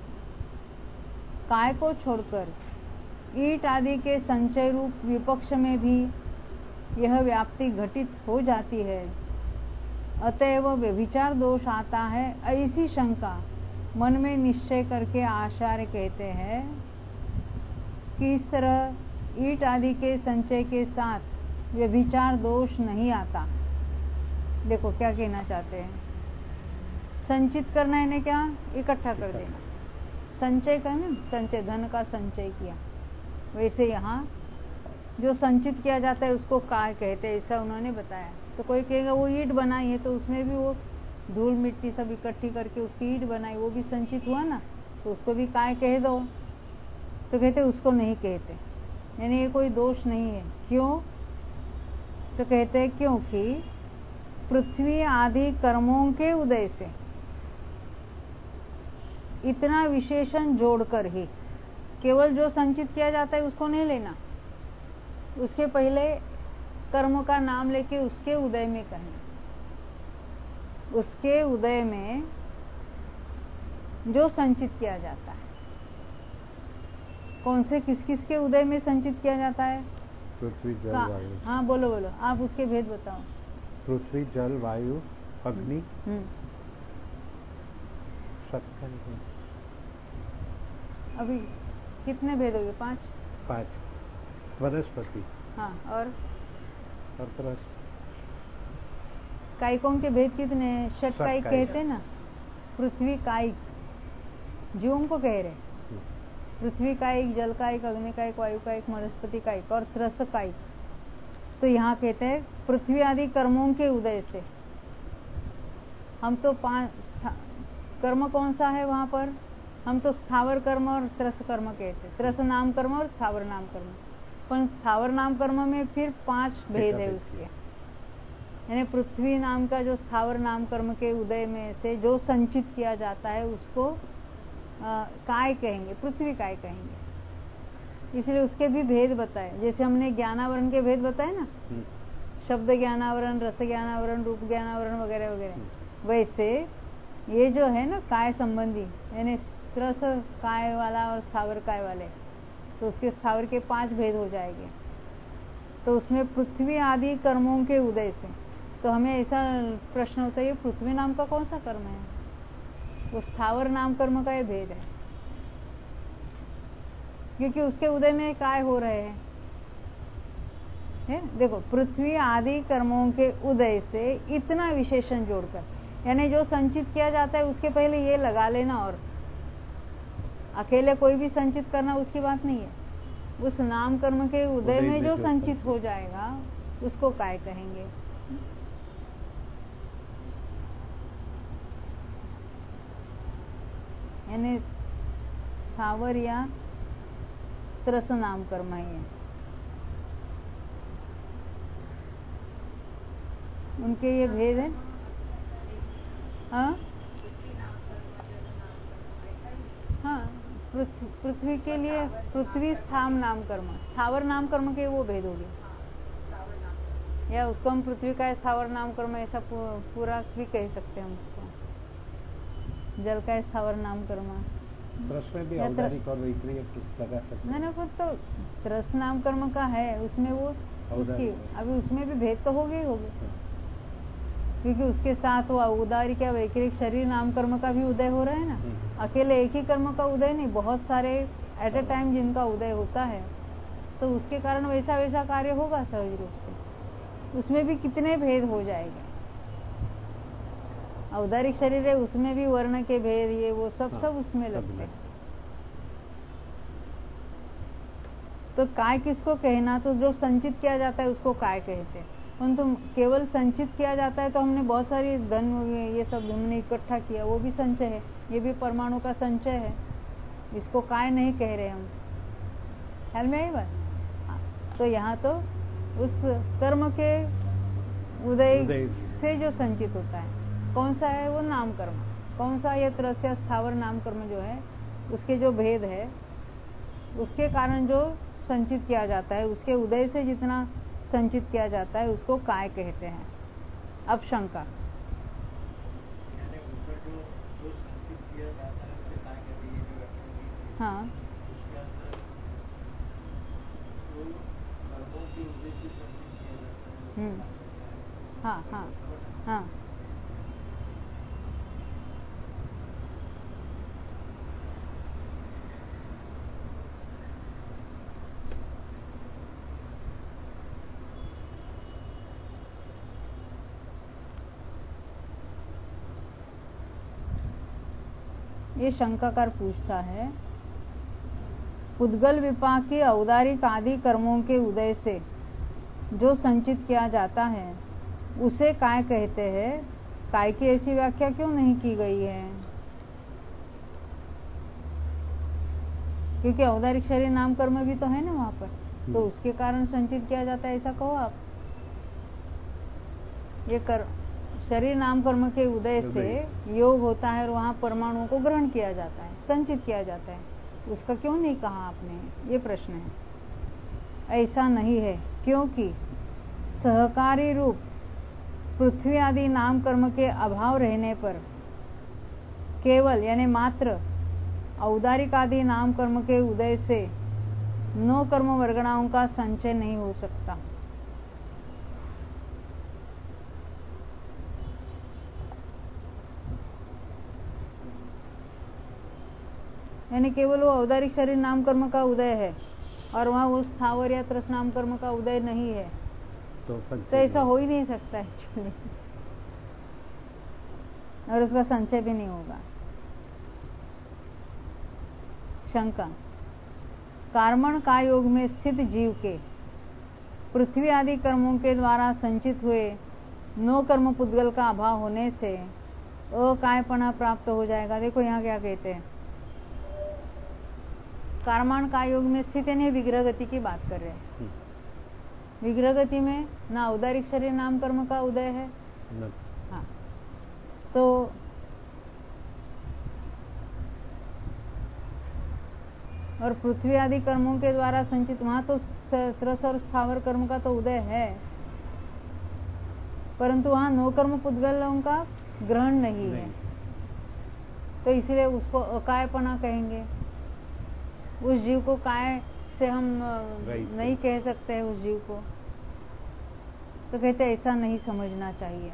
काय को छोड़कर ईट आदि के संचय रूप विपक्ष में भी यह व्याप्ति घटित हो जाती है। अतएव व्यभिचार दोष आता है। ऐसी शंका मन में निश्चय करके आचार्य कहते हैं कि इस तरह ईट आदि के संचय के साथ व्यभिचार दोष नहीं आता। देखो क्या कहना चाहते हैं, संचित करना है, क्या इकट्ठा कर देना, संचय करना, संचय धन का संचय किया। वैसे यहाँ जो संचित किया जाता है उसको काय कहते हैं, ऐसा उन्होंने बताया। तो कोई कहेगा वो ईंट बनाई है तो उसमें भी वो धूल मिट्टी सब इकट्ठी करके उसकी ईंट बनाई, वो भी संचित हुआ ना, तो उसको भी काय कह दो। तो कहते उसको नहीं कहते, यानी ये कोई दोष नहीं है। क्यों? तो कहते हैं क्योंकि पृथ्वी आदि कर्मों के उदय से इतना विशेषण जोड़कर ही, केवल जो संचित किया जाता है उसको नहीं लेना, उसके पहले कर्म का नाम लेके उसके उदय में कहना। उसके उदय में जो संचित किया जाता है, कौन से किस किस के उदय में संचित किया जाता है? पृथ्वी जल वायु। हाँ बोलो बोलो, आप उसके भेद बताओ। पृथ्वी जल वायु अग्नि सत्य। अभी कितने भेद हो गए? पांच पांच वनस्पति। हाँ, और और कायिकों के भेद कितने हैं? षट कायिक कहते हैं ना। पृथ्वी कायिक जीवों को कह रहे, पृथ्वी कायिक, जल कायिक, अग्नि कायिक, वायु कायिक, वनस्पति कायिक और त्रस कायिक। तो यहाँ कहते हैं पृथ्वी आदि कर्मों के उदय से। हम तो पांच कर्म कौन सा है वहां पर? हम तो स्थावर कर्म और त्रस कर्म कहते हैं, त्रस नाम कर्म और स्थावर नाम कर्म। पर स्थावर नाम कर्म में फिर पांच भेद है उसके, यानी पृथ्वी नाम का जो स्थावर नाम कर्म के उदय में से जो संचित किया जाता है उसको आ, काय कहेंगे, पृथ्वी काय कहेंगे। इसलिए उसके भी भेद बताए, जैसे हमने ज्ञानावरण के भेद बताए ना, शब्द ज्ञानावरण, रस ज्ञानावरण, रूप ज्ञानावरण वगैरह वगैरह। वैसे ये जो है ना काय संबंधी, यानी त्रस काय वाला और स्थावर काय वाले, तो उसके स्थावर के पांच भेद हो जाएंगे। तो उसमें पृथ्वी आदि कर्मों के उदय से, तो हमें ऐसा प्रश्न होता है ये पृथ्वी नाम का कौन सा कर्म है? वो स्थावर नाम कर्म का ये भेद है, क्योंकि उसके उदय में काय हो रहे हैं है? देखो, पृथ्वी आदि कर्मों के उदय से इतना विशेषण जोड़कर, यानी जो संचित किया जाता है उसके पहले ये लगा लेना, और अकेले कोई भी संचित करना उसकी बात नहीं है। उस नाम कर्म के उदय में जो संचित हो जाएगा उसको काय कहेंगे। यानी स्थावर या त्रस नाम कर्म है, उनके ये भेद है। हाँ हाँ, पृथ्वी के लिए पृथ्वी स्थाम नाम कर्म, स्थावर नाम कर्म के वो भेद हो गए, या उसको हम पृथ्वी का स्थावर नाम कर्म ऐसा पूरा भी कह सकते हैं हम उसको। जल का स्थावर नाम कर्म, प्रश्न भी औदारिक और वैक्रिक लगा सकते हैं। नहीं वो तो त्रस नाम कर्म का है, उसमें वो उसकी अभी उसमें भी भेद तो हो गए हो गए, क्योंकि उसके साथ वो औदारिक या वैक्रिक शरीर नाम कर्म का भी उदय हो रहा है ना। अकेले एक ही कर्म का उदय नहीं, बहुत सारे एट ए टाइम जिनका उदय होता है, तो उसके कारण वैसा वैसा कार्य होगा सहज रूप से। उसमें भी कितने भेद हो जाएंगे। औदारिक शरीर है, उसमें भी वर्ण के भेद, ये वो सब हाँ, सब उसमें लगते हैं। तो काय किसको कहना? तो जो संचित किया जाता है उसको काय कहते हैं। परंतु केवल संचित किया जाता है तो हमने बहुत सारी धन ये सब हमने इकट्ठा किया, वो भी संचय है, ये भी परमाणु का संचय है, इसको काय नहीं कह रहे हम। ख्याल में आई बात? तो यहाँ तो उस कर्म के उदय से जो संचित होता है, कौन सा है वो नाम कर्म, कौन सा ये त्रस्य स्थावर नाम कर्म जो है, उसके जो भेद है, उसके कारण जो संचित किया जाता है, उसके उदय से जितना संचित किया जाता है उसको काय कहते हैं। अब शंका, हाँ हम्म हाँ हाँ हाँ ये शंकाकार पूछता है, उद्गल विपाक के औदारिक आदि कर्मों के उदय से जो संचित किया जाता है उसे काय कहते हैं? काय की ऐसी व्याख्या क्यों नहीं की गई है? क्योंकि औदारिक शरीर नाम कर्म भी तो है ना वहां पर, तो उसके कारण संचित किया जाता है, ऐसा कहो आप। ये कर शरीर नाम कर्म के उदय से योग होता है और वहां परमाणुओं को ग्रहण किया जाता है, संचित किया जाता है, उसका क्यों नहीं कहा आपने? ये प्रश्न है। ऐसा नहीं है, क्योंकि सहकारी रूप पृथ्वी आदि नाम कर्म के अभाव रहने पर केवल यानी मात्र औदारिक आदि नाम कर्म के उदय से नौ कर्म वर्गणाओं का संचय नहीं हो सकता। यानी केवल वो औदारिक शरीर नाम कर्म का उदय है और वहां वो स्थावर या त्रस नाम कर्म का उदय नहीं है, तो, तो ऐसा हो ही नहीं सकता एक्चुअली, और उसका संचय भी नहीं होगा। शंका, कार्मण का योग में स्थित जीव के पृथ्वी आदि कर्मों के द्वारा संचित हुए नो कर्म पुद्गल का अभाव होने से अकायपना प्राप्त हो जाएगा। देखो यहाँ क्या कहते हैं, कर्माण का योग में स्थित है, विग्रह गति की बात कर रहे हैं। विग्रह गति में ना औदारिक शरीर नाम कर्म का उदय है, हाँ, तो और पृथ्वी आदि कर्मों के द्वारा संचित, वहां तो रस और स्थावर कर्म का तो उदय है, परंतु वहां नो कर्म पुद्गलों का ग्रहण नहीं, नहीं है, तो इसलिए उसको अकायपना कहेंगे। उस जीव को काय से हम नहीं कह सकते हैं उस जीव को, तो कहते ऐसा नहीं समझना चाहिए,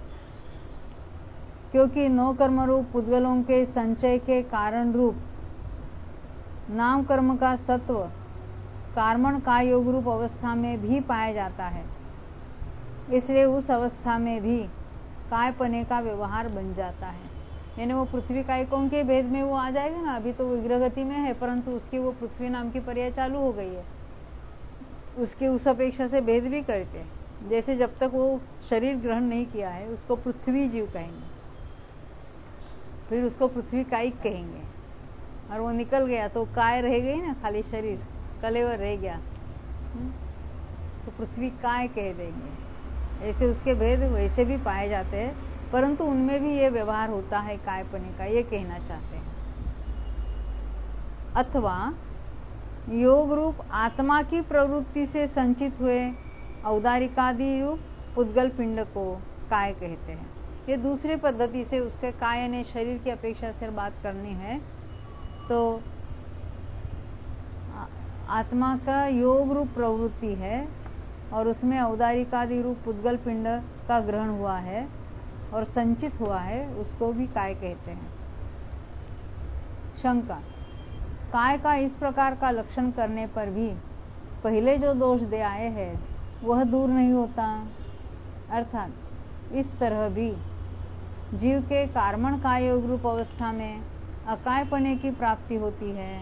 क्योंकि नो कर्म रूप पुद्गलों के संचय के कारण रूप नाम कर्म का सत्व कर्मण का योग रूप अवस्था में भी पाया जाता है, इसलिए उस अवस्था में भी कायपने का व्यवहार बन जाता है। यानी वो पृथ्वी कायकों के भेद में वो आ जाएगा ना, अभी तो विग्रह गति में है, परंतु उसकी वो पृथ्वी नाम की पर्याय चालू हो गई है, उसके उस अपेक्षा से भेद भी करते हैं। जैसे जब तक वो शरीर ग्रहण नहीं किया है उसको पृथ्वी जीव कहेंगे, फिर उसको पृथ्वी कायिक कहेंगे, और वो निकल गया तो काय रह गई ना, खाली शरीर कलेवर रह गया, तो पृथ्वी काय कह देंगे। ऐसे उसके भेद वैसे भी पाए जाते हैं, परंतु उनमें भी ये व्यवहार होता है कायपने का, ये कहना चाहते हैं। अथवा योग रूप आत्मा की प्रवृत्ति से संचित हुए औदारिकादि रूप पुद्गल पिंड को काय कहते हैं। ये दूसरी पद्धति से उसके काय ने शरीर की अपेक्षा से बात करनी है, तो आत्मा का योग रूप प्रवृत्ति है और उसमें औदारिकादि रूप पुद्गल पिंड का ग्रहण हुआ है और संचित हुआ है, उसको भी काय कहते हैं। शंका, काय का इस प्रकार का लक्षण करने पर भी पहले जो दोष दे आए हैं वह दूर नहीं होता, अर्थात इस तरह भी जीव के कर्मण का योग रूप अवस्था में अकायपने की प्राप्ति होती है।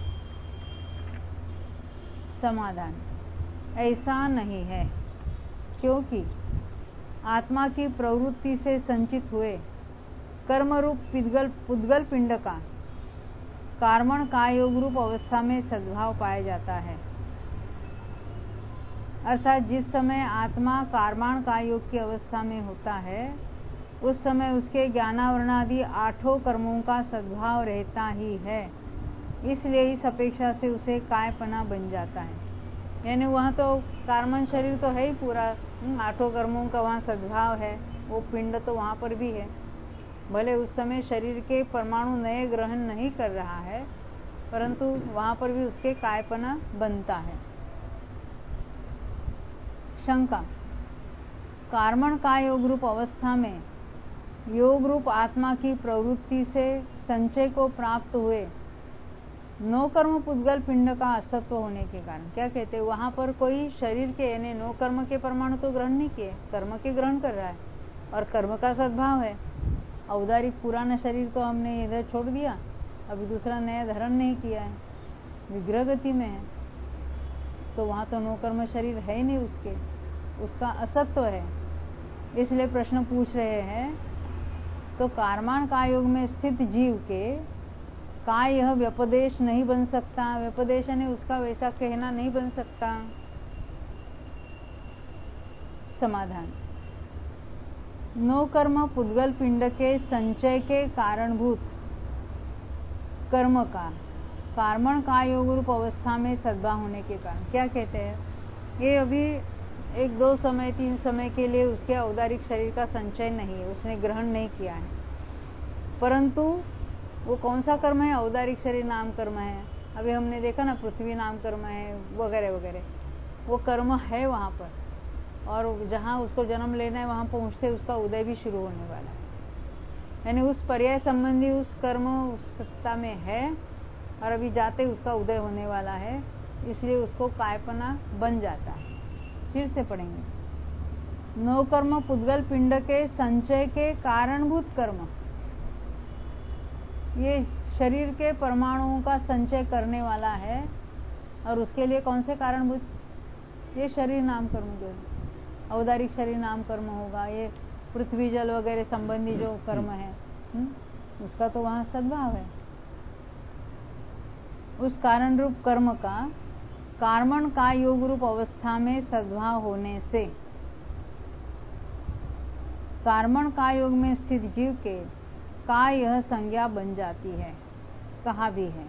समाधान, ऐसा नहीं है, क्योंकि आत्मा की प्रवृत्ति से संचित हुए कर्म रूप पुद्गल पुद्गल पिंड का कर्मण का योग रूप अवस्था में सद्भाव पाया जाता है। अर्थात जिस समय आत्मा कर्मण का योग की अवस्था में होता है उस समय उसके ज्ञानावरणादि आठों कर्मों का सद्भाव रहता ही है, इसलिए इस अपेक्षा से उसे कायपना बन जाता है। यानी वहाँ तो कर्मण शरीर तो है ही पूरा, आठों कर्मों का वहाँ सद्भाव है, वो पिंड तो वहाँ पर भी है, भले उस समय शरीर के परमाणु नए ग्रहण नहीं कर रहा है, परंतु वहाँ पर भी उसके कायपना बनता है। शंका, कर्मण का योग रूप अवस्था में योग रूप आत्मा की प्रवृत्ति से संचय को प्राप्त हुए नो कर्म पुद्गल पिंड का असत्व होने के कारण, क्या कहते हैं, वहां पर कोई शरीर के यानी नो कर्म के परमाणु तो ग्रहण नहीं किए, कर्म के ग्रहण कर रहा है और कर्म का सद्भाव है। औदारिक पुराना शरीर तो हमने इधर छोड़ दिया, अभी दूसरा नया धारण नहीं किया है, विग्रह गति में है, तो वहां तो नो कर्म शरीर है ही नहीं, उसके उसका असत्व है। इसलिए प्रश्न पूछ रहे हैं, तो कर्मण का योग में स्थित जीव के का यह व्यपदेश नहीं बन सकता, व्यपदेश यानी उसका वैसा कहना नहीं बन सकता। समाधान, नो कर्म पुद्गल पिंड के संचय के कारणभूत कर्म का कर्मण का योग रूप अवस्था में सद्भाव होने के कारण, क्या कहते हैं, ये अभी एक दो समय तीन समय के लिए उसके औदारिक शरीर का संचय नहीं है, उसने ग्रहण नहीं किया है, परंतु वो कौन सा कर्म है, औदारिक शरीर नाम कर्म है। अभी हमने देखा ना, पृथ्वी नाम कर्म है वगैरह वगैरह, वो कर्म है वहाँ पर, और जहाँ उसको जन्म लेना है वहाँ पहुँचते उसका उदय भी शुरू होने वाला है। यानी उस पर्याय संबंधी उस कर्म उस सत्ता में है और अभी जाते उसका उदय होने वाला है, इसलिए उसको कायपना बन जाता है। फिर से पढ़ेंगे, नो कर्म पुद्गल पिंड के संचय के कारणभूत कर्म, ये शरीर के परमाणुओं का संचय करने वाला है, और उसके लिए कौन से कारणभूत, ये शरीर नाम कर्म जो है, औदारिक शरीर नाम कर्म होगा, ये पृथ्वी जल वगैरह संबंधी जो कर्म है हुँ? उसका तो वहां सद्भाव है। उस कारण रूप कर्म का कार्मण का योग रूप अवस्था में सद्भाव होने से कार्मण का योग में स्थित जीव के का यह संज्ञा बन जाती है, कहा भी है।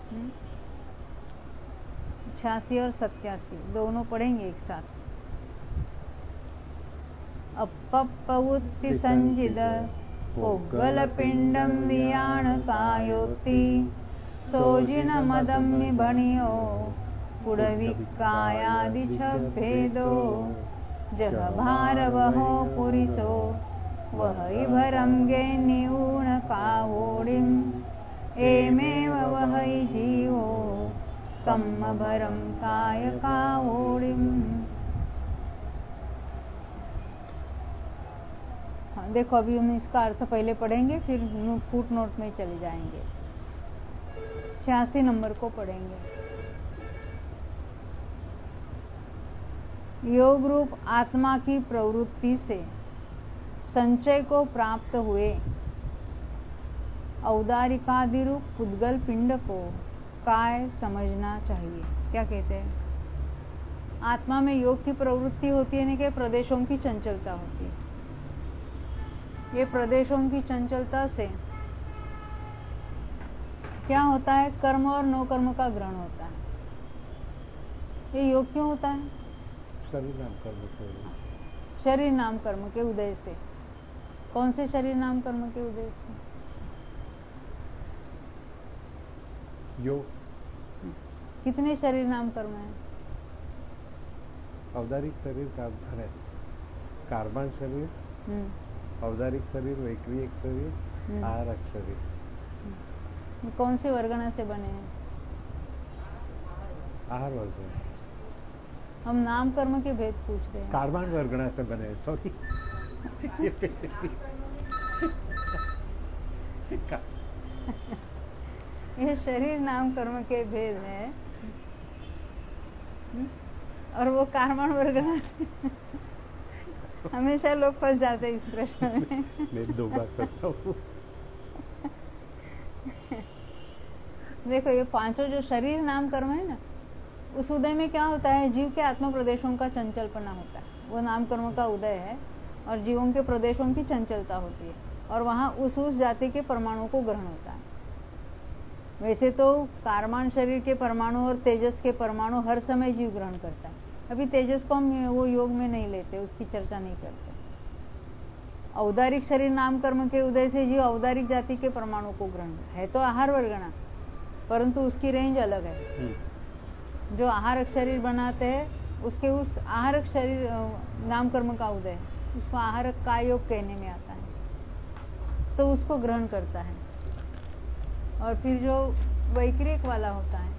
छियासी और सत्यासी दोनों पढ़ेंगे एक साथ। अपपवुत्ति संजिद पोगल पिंडम नियाण कायोति सोजिन मदम निभणियो पुड़विकायादि भेदो जह भार वहो पुरिसो वही भरम गे न्यून कावोड़िम एमेव वही जीवो कम्म भरम काय कावोड़िम। हाँ, देखो अभी हम इसका अर्थ पहले पढ़ेंगे, फिर फुट नोट में चले जाएंगे। छियासी नंबर को पढ़ेंगे। योग रूप आत्मा की प्रवृत्ति से संचय को प्राप्त हुए औदारिकादि रूप पुद्गल पिंड को काय समझना चाहिए। क्या कहते हैं? आत्मा में योग की प्रवृत्ति होती है, नहीं कि प्रदेशों की चंचलता होती है। ये प्रदेशों की चंचलता से क्या होता है? कर्म और नो कर्म का ग्रहण होता है। ये योग क्यों होता है? शरीर नाम कर्म से। शरीर नाम कर्म के उदय से। कौन से शरीर नाम कर्म के उदय से? योग। कितने शरीर नाम कर्म है? औदारिक शरीर का है, कार्बन शरीर, औदारिक शरीर, वैक्रियक शरीर, आहारक शरीर। कौन से वर्गणा से बने हैं? आहार वर्गणा। हम नाम कर्म के भेद पूछ रहे हैं। कार्बन वर्गणा से बने हैं, सॉरी। ये शरीर नाम कर्म के भेद है और वो कार्बन वर्गणा से हमेशा लोग फंस जाते हैं इस प्रश्न में। मैं दो बार करता हूँ। देखो ये पांचों जो शरीर नाम कर्म है ना, उस उदय में क्या होता है? जीव के आत्म प्रदेशों का चंचलपना होता है। वो नाम कर्म का उदय है और जीवों के प्रदेशों की चंचलता होती है और वहां उस उस जाति के परमाणु को ग्रहण होता है। वैसे तो कार्बन शरीर के परमाणु और तेजस के परमाणु हर समय जीव ग्रहण करता है। अभी तेजस को हम वो योग में नहीं लेते, उसकी चर्चा नहीं करते। औदारिक शरीर नाम कर्म के उदय से जीव औदारिक जाति के परमाणु को ग्रहण है तो आहार वर्गणा, परंतु उसकी रेंज अलग है। जो आहारक शरीर बनाते हैं उसके उस आहारक शरीर नाम कर्म का उदय है, उसको आहारक का योग कहने में आता है, तो उसको ग्रहण करता है। और फिर जो वैक्रिक वाला होता है,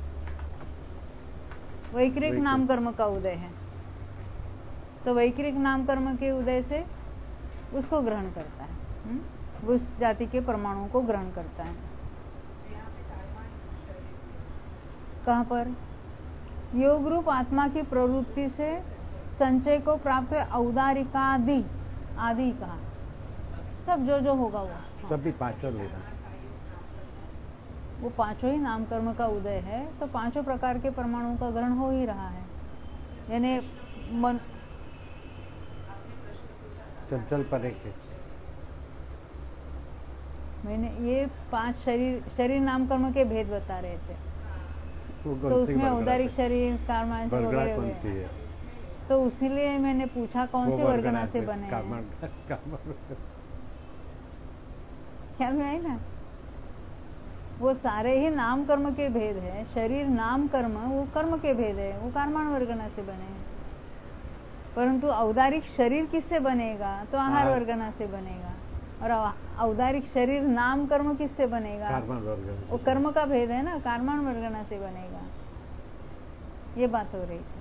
वैक्रिक नाम कर्म का उदय है, तो वैक्रिक नाम कर्म के उदय से उसको ग्रहण करता है, हुँ? उस जाति के परमाणुओं को ग्रहण करता है। कहाँ पर? योग रूप आत्मा की प्रवृत्ति से संचय को प्राप्त औदारिकादि आदि कहा, सब जो जो होगा वो सब भी पांचों लेना, वो पांचों ही नाम कर्म का उदय है, तो पांचों प्रकार के परमाणुओं का ग्रहण हो ही रहा है। यानी मन चंचल पने के मैंने ये पांच शरीर शरीर नाम कर्म के भेद बता रहे थे, तो उसमें औदारिक शरीर कार्बन वगैरह, तो उसीलिए मैंने पूछा कौन से वर्गणा से बने हैं। ख्याल में आई ना? वो सारे ही नाम कर्म के भेद है। शरीर नाम कर्म वो कर्म के भेद है, वो कार्बन वर्गणा से बने हैं। परंतु औदारिक शरीर किससे बनेगा? तो आहार वर्गणा से बनेगा। और औदारिक शरीर नाम कर्म किससे बनेगा? कार्बन वर्गणा। वो कर्म का भेद है ना, कार्बन वर्गणा से बनेगा। ये बात हो रही थी।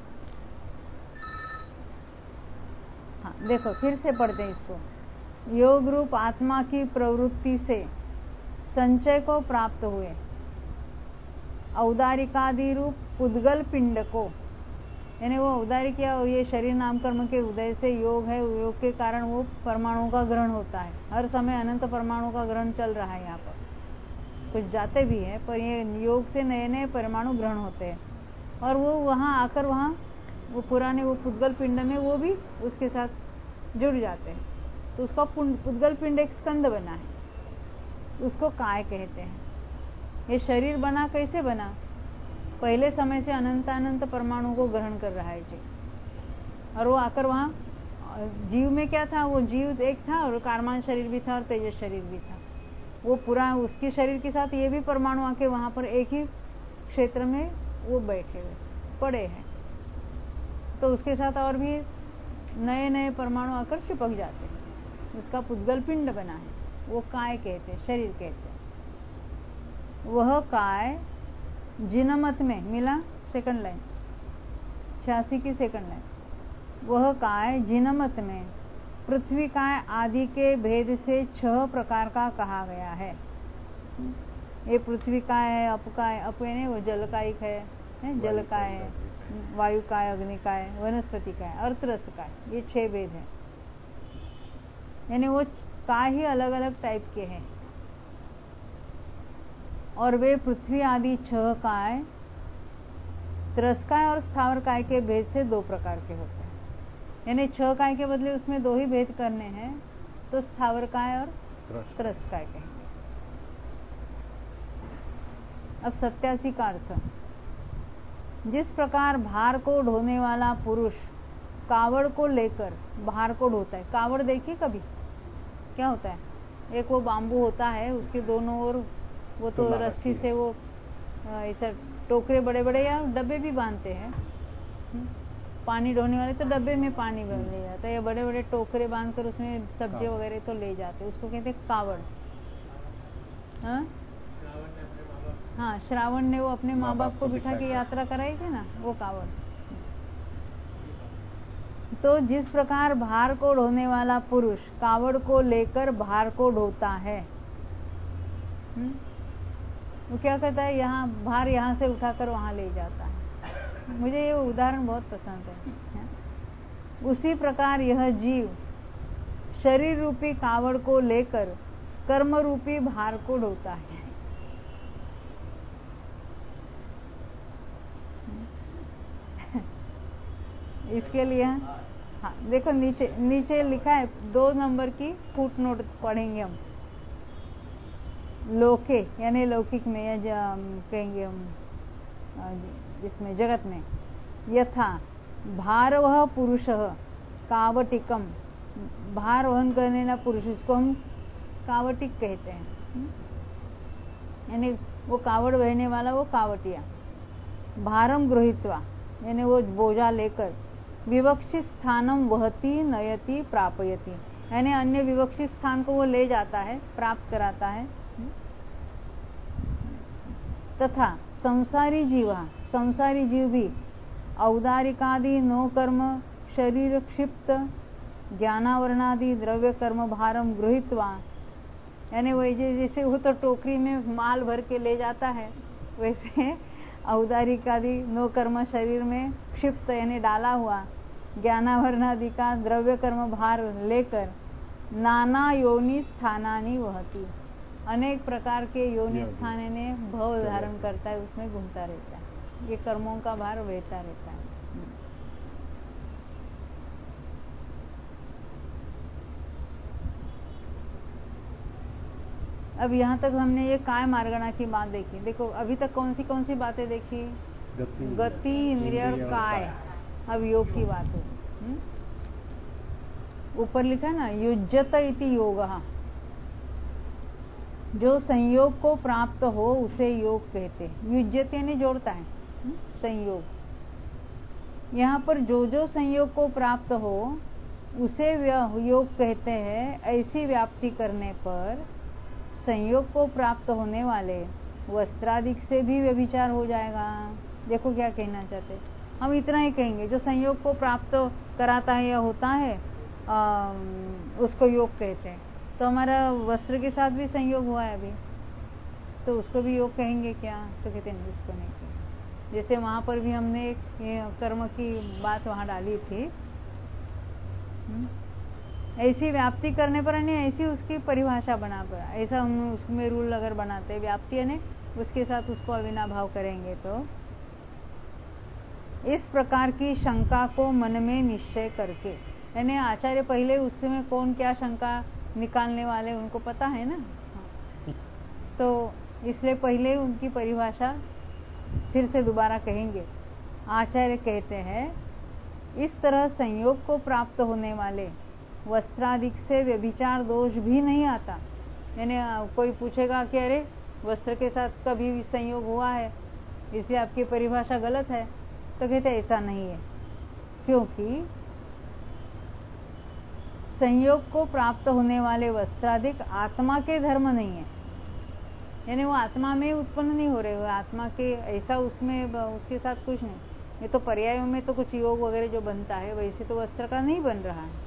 हाँ देखो फिर से पढ़ते हैं इसको। योग रूप आत्मा की प्रवृत्ति से संचय को प्राप्त हुए औदारिकादि रूप पुद्गल पिंड को यानी वो औदारिक या ये शरीर नाम कर्म के उदय से योग है, योग के कारण वो परमाणुओं का ग्रहण होता है। हर समय अनंत परमाणु का ग्रहण चल रहा है। यहाँ पर कुछ जाते भी है, पर ये योग से नए नए परमाणु ग्रहण होते हैं और वो वहाँ आकर वहाँ वो पुराने वो पुद्गल पिंड में वो भी उसके साथ जुड़ जाते हैं। तो उसका पुद्गल पिंड एक स्कंद बना है, उसको काय कहते हैं। ये शरीर बना कैसे बना? पहले समय से अनंत अनंत परमाणु को ग्रहण कर रहा है जी, और वो आकर वहाँ जीव में क्या था? वो जीव एक था और कारमान शरीर भी था और तेजस शरीर भी था। वो पूरा उसके शरीर के साथ ये भी परमाणु आके वहां पर एक ही क्षेत्र में वो बैठे हुए पड़े हैं। तो उसके साथ और भी नए नए परमाणु आकर चिपक जाते हैं। उसका पुद्गल पिंड बना है, वो काय कहते हैं, शरीर कहते हैं। वह काय जिनमत में मिला, सेकंड लाइन छियासी की सेकंड लाइन। वह काय जिनमत में पृथ्वी काय आदि के भेद से छह प्रकार का कहा गया है। ये पृथ्वी काय है, अप काय, अप यानी वो जल कायिक है, है जल काय है, वायु काय, अग्नि काय, वनस्पति काय और रस काय, ये छह भेद है। यानी वो काय ही अलग अलग टाइप के हैं और वे पृथ्वी आदि छह काय त्रस काय और स्थावर काय के भेद से दो प्रकार के होते हैं। यानी छह काय के बदले उसमें दो ही भेद करने हैं, तो स्थावर काय और त्रस काय कहेंगे। अब सत्यासी का अर्थ, जिस प्रकार भार को ढोने वाला पुरुष कावड़ को लेकर भार को ढोता है। कावड़ देखिए कभी, क्या होता है? एक वो बांबू होता है, उसके दोनों ओर वो तो रस्सी से वो ऐसा टोकरे बड़े बड़े या डब्बे भी बांधते हैं। पानी ढोने वाले तो डब्बे में पानी भर ले जाता है, या बड़े बड़े टोकरे बांधकर उसमें सब्जी वगैरह तो ले जाते हैं, उसको कहते हैं कावड़। हाँ हाँ, श्रावण ने वो अपने माँ बाप को बिठा के यात्रा कराई थी ना, वो कावड़। तो जिस प्रकार भार को ढोने वाला पुरुष कावड़ को लेकर भार को ढोता है, हुँ? वो क्या कहता है? यहाँ भार यहाँ से उठाकर वहां ले जाता है। मुझे ये उदाहरण बहुत पसंद है। उसी प्रकार यह जीव शरीर रूपी कावड़ को लेकर कर्म रूपी भार को ढोता है। इसके लिए हाँ देखो, नीचे नीचे लिखा है, दो नंबर की फुट नोट पढ़ेंगे हम। लोके यानी लौकिक में, या कहेंगे हम इसमें जगत में, यथा भार वह पुरुष कावटिकम, भार वहन करने वाला पुरुष, उसको हम कावटिक कहते हैं। यानी वो कावड़ बहने वाला वो कावटिया। भारम गृहीत्वा यानी वो बोझा लेकर विवक्षित स्थानम वहति नयति प्रापयति, यानी अन्य विवक्षित स्थान को वो ले जाता है, प्राप्त कराता है। तथा संसारी जीवा, संसारी जीव भी औदारिकादि नो कर्म शरीर क्षिप्त ज्ञानावरणादि द्रव्य कर्म भारम गृहीत्वा, यानी वही जैसे वो तो टोकरी में माल भर के ले जाता है, वैसे औदारिकादि नो कर्म शरीर में क्षिप्त यानी डाला हुआ ज्ञानावरणादि का द्रव्य कर्म भार लेकर नाना योनि स्थानानि वहति, अनेक प्रकार के योनि स्थान ने भव धारण करता है, उसमें घूमता रहता है। ये कर्मों का भार बहता रहता है। अब यहाँ तक हमने ये काय मार्गणा की बात देखी। देखो अभी तक कौन सी कौन सी बातें देखी? गति, गति इंद्रिय और काय। अब योग की बात हो। ऊपर लिखा ना, युज्यत इति योगः, जो संयोग को प्राप्त हो उसे योग कहते हैं। युज्यत यानी जोड़ता है, संयोग। यहाँ पर जो जो संयोग को प्राप्त हो उसे योग कहते हैं। ऐसी व्याप्ति करने पर संयोग को प्राप्त होने वाले वस्त्रादिक से भी व्यभिचार हो जाएगा। देखो क्या कहना चाहते हैं, हम इतना ही कहेंगे, जो संयोग को प्राप्त कराता है या होता है आ, उसको योग कहते हैं। तो हमारा वस्त्र के साथ भी संयोग हुआ है अभी, तो उसको भी योग कहेंगे क्या? तो कहते हैं उसको नहीं कहेंगे। जैसे वहां पर भी हमने एक कर्म की बात वहां डाली थी। ऐसी व्याप्ति करने पर यानी ऐसी उसकी परिभाषा बना पर ऐसा हम उसमें रूल अगर बनाते हैं, व्याप्ति यानी उसके साथ उसको अविनाभाव करेंगे, तो इस प्रकार की शंका को मन में निश्चय करके, यानी आचार्य पहले उसमें कौन क्या शंका निकालने वाले उनको पता है ना, तो इसलिए पहले उनकी परिभाषा फिर से दोबारा कहेंगे। आचार्य कहते हैं, इस तरह संयोग को प्राप्त होने वाले वस्त्रादिक से व्यभिचार दोष भी नहीं आता। यानी कोई पूछेगा कि अरे वस्त्र के साथ कभी भी संयोग हुआ है इसलिए आपकी परिभाषा गलत है, तो कहते ऐसा नहीं है, क्योंकि संयोग को प्राप्त होने वाले वस्त्रादिक आत्मा के धर्म नहीं है। यानी वो आत्मा में उत्पन्न नहीं हो रहे हो, आत्मा के ऐसा उसमें उसके साथ कुछ नहीं। ये तो पर्यायों में तो कुछ योग वगैरह जो बनता है, वैसे तो वस्त्र का नहीं बन रहा है।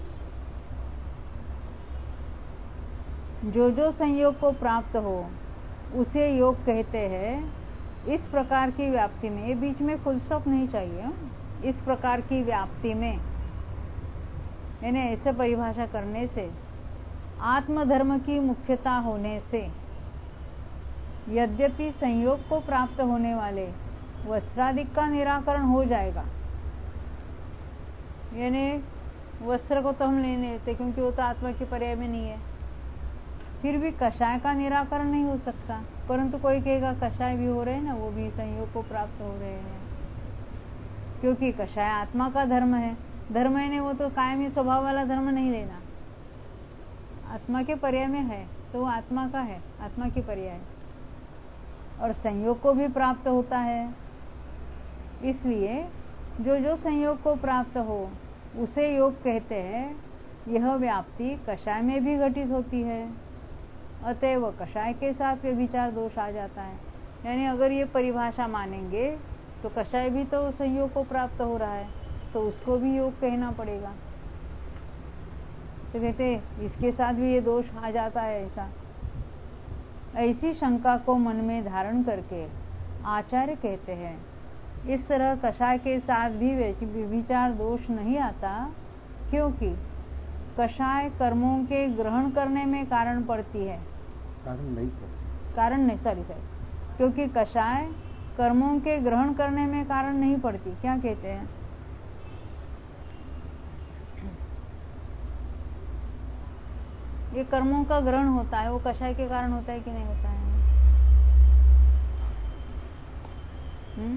जो जो संयोग को प्राप्त हो उसे योग कहते हैं। इस प्रकार की व्याप्ति में, ये बीच में फुल स्टॉप नहीं चाहिए, इस प्रकार की व्याप्ति में यानी ऐसे परिभाषा करने से आत्मधर्म की मुख्यता होने से यद्यपि संयोग को प्राप्त होने वाले वस्त्रादिक का निराकरण हो जाएगा। यानी वस्त्र को तो हम ले नहीं लेते क्योंकि वो तो आत्मा के पर्याय में नहीं है, फिर भी कषाय का निराकरण नहीं हो सकता। परंतु कोई कहेगा कषाय भी हो रहे हैं ना, वो भी संयोग को प्राप्त हो रहे हैं, क्योंकि कषाय आत्मा का धर्म है। धर्म है वो तो कायमी स्वभाव वाला धर्म नहीं लेना, आत्मा के पर्याय में है तो वो आत्मा का है, आत्मा की पर्याय, और संयोग को भी प्राप्त होता है। इसलिए जो जो संयोग को प्राप्त हो उसे योग कहते हैं। यह व्याप्ति कषाय में भी घटित होती है, अतएव कषाय के साथ व्यभिचार दोष आ जाता है। यानी अगर ये परिभाषा मानेंगे तो कषाय भी तो संयोग को प्राप्त हो रहा है, तो उसको भी योग कहना पड़ेगा। तो कहते इसके साथ भी ये दोष आ जाता है। ऐसा ऐसी शंका को मन में धारण करके आचार्य कहते हैं, इस तरह कषाय के साथ भी व्यभिचार दोष नहीं आता, क्योंकि कषाय कर्मों के ग्रहण करने में कारण पड़ती है। कारण नहीं पड़ती कारण नहीं सॉरी सॉरी क्योंकि कषाय कर्मों के ग्रहण करने में कारण नहीं पड़ती। क्या कहते हैं? ये कर्मों का ग्रहण होता है, वो कषाय के कारण होता है कि नहीं होता है? हम्म?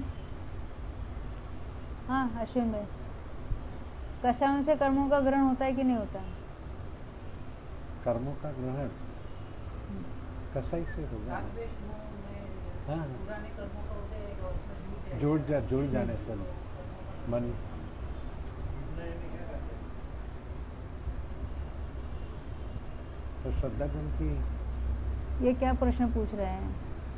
हाँ अश्विन भाई, कषायों से कर्मों का ग्रहण होता है कि नहीं होता है? कर्मों का ग्रहण कषाय से होगा। हाँ जुड़ जा जुड़ जाने से मन। तो श्रद्धा गुण की ये क्या प्रश्न पूछ रहे हैं?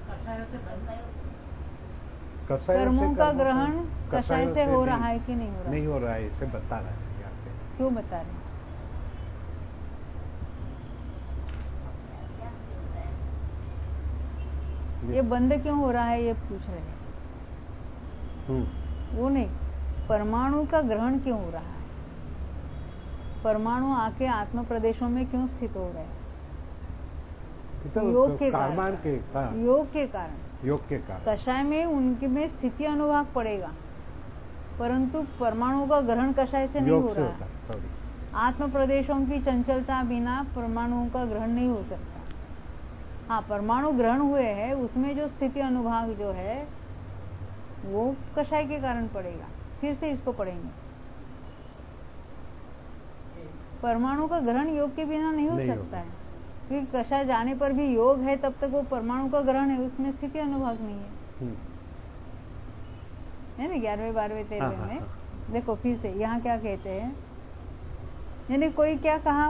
कर्मों का ग्रहण कषाय से हो रहा है कि नहीं हो रहा? नहीं हो रहा है, इसे बता रहे हैं यहाँ पे। क्यों बता रहे हैं? ये बंद क्यों हो रहा है ये पूछ रहे हैं। वो नहीं, परमाणु का ग्रहण क्यों हो रहा है, परमाणु आके आत्म प्रदेशों में क्यों स्थित हो रहे हैं? तो योग तो के कारण के कारण योग के कारण योग के कारण कषाय में उनके में स्थिति अनुभाग पड़ेगा, परंतु परमाणु का ग्रहण कषाय से नहीं हो रहा है। आत्म प्रदेशों की चंचलता बिना परमाणुओं का ग्रहण नहीं हो सकता। हाँ, परमाणु ग्रहण हुए हैं, उसमें जो स्थिति अनुभाग जो है वो कषाय के कारण पड़ेगा। फिर से इसको पढ़ेंगे। परमाणु का ग्रहण योग के बिना नहीं हो नहीं सकता है, क्योंकि कषाय जाने पर भी योग है, तब तक वो परमाणु का ग्रहण है, उसमें स्थिति अनुभाग नहीं है। है ना ग्यारहवें बारहवें तेरहवें में। हाँ, हाँ। देखो फिर से यहाँ क्या कहते हैं, यानी कोई क्या कहा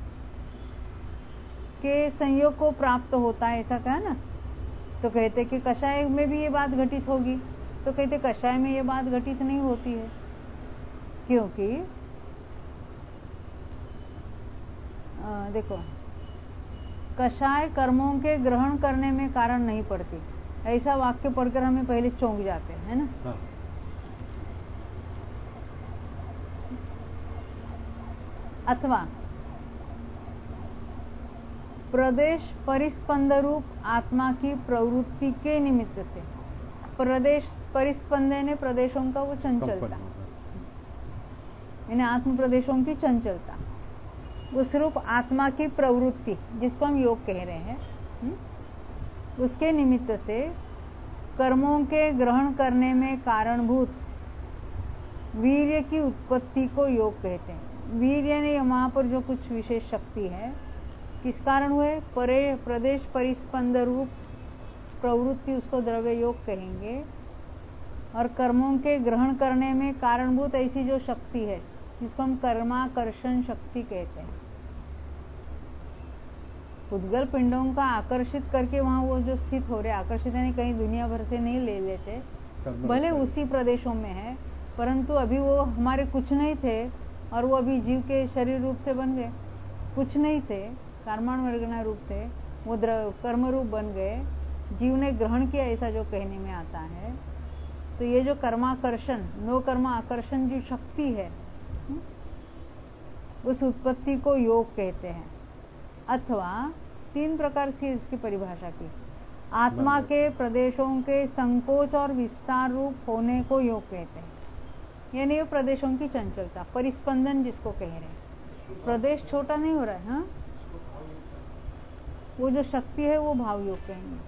कि संयोग को प्राप्त होता है, ऐसा कहा ना, तो कहते कि कषाय में भी ये बात घटित होगी, तो कहते कषाय में ये बात घटित नहीं होती है, क्योंकि आ, देखो कषाय कर्मों के ग्रहण करने में कारण नहीं पड़ती। ऐसा वाक्य पढ़कर हमें पहले चौंक जाते हैं, है ना। हाँ। अथवा प्रदेश परिस्पंद रूप आत्मा की प्रवृत्ति के निमित्त से, प्रदेश परिस्पंद ने प्रदेशों का वो चंचलता, यानी आत्म प्रदेशों की चंचलता, उस रूप आत्मा की प्रवृत्ति जिसको हम योग कह रहे हैं, हुँ? उसके निमित्त से कर्मों के ग्रहण करने में कारणभूत वीर्य की उत्पत्ति को योग कहते हैं। वीर्य ने वहां पर जो कुछ विशेष शक्ति है, किस कारण हुए, परे प्रदेश परिस्पंद रूप प्रवृत्ति, उसको द्रव्य योग कहेंगे। और कर्मों के ग्रहण करने में कारणभूत ऐसी जो शक्ति है जिसको हम कर्माकर्षण शक्ति कहते हैं, उद्गल पिंडों का आकर्षित करके वहां वो जो स्थित हो रहे, आकर्षित यानी कहीं दुनिया भर से नहीं ले लेते, भले उसी प्रदेशों में है, परंतु अभी वो हमारे कुछ नहीं थे और वो अभी जीव के शरीर रूप से बन गए। कुछ नहीं थे, कर्माण वर्गना रूप थे, वो कर्म रूप बन गए, जीव ने ग्रहण किया, ऐसा जो कहने में आता है। तो ये जो कर्माकर्षण, नो कर्मा आकर्षण जो शक्ति है, उस उत्पत्ति को योग कहते हैं। अथवा तीन प्रकार से इसकी परिभाषा की, आत्मा के प्रदेशों के संकोच और विस्तार रूप होने को योग कहते हैं, यानी प्रदेशों की चंचलता, परिस्पंदन जिसको कह रहे हैं। प्रदेश छोटा नहीं हो रहा है, हाँ, वो जो शक्ति है वो भाव योग कहेंगे।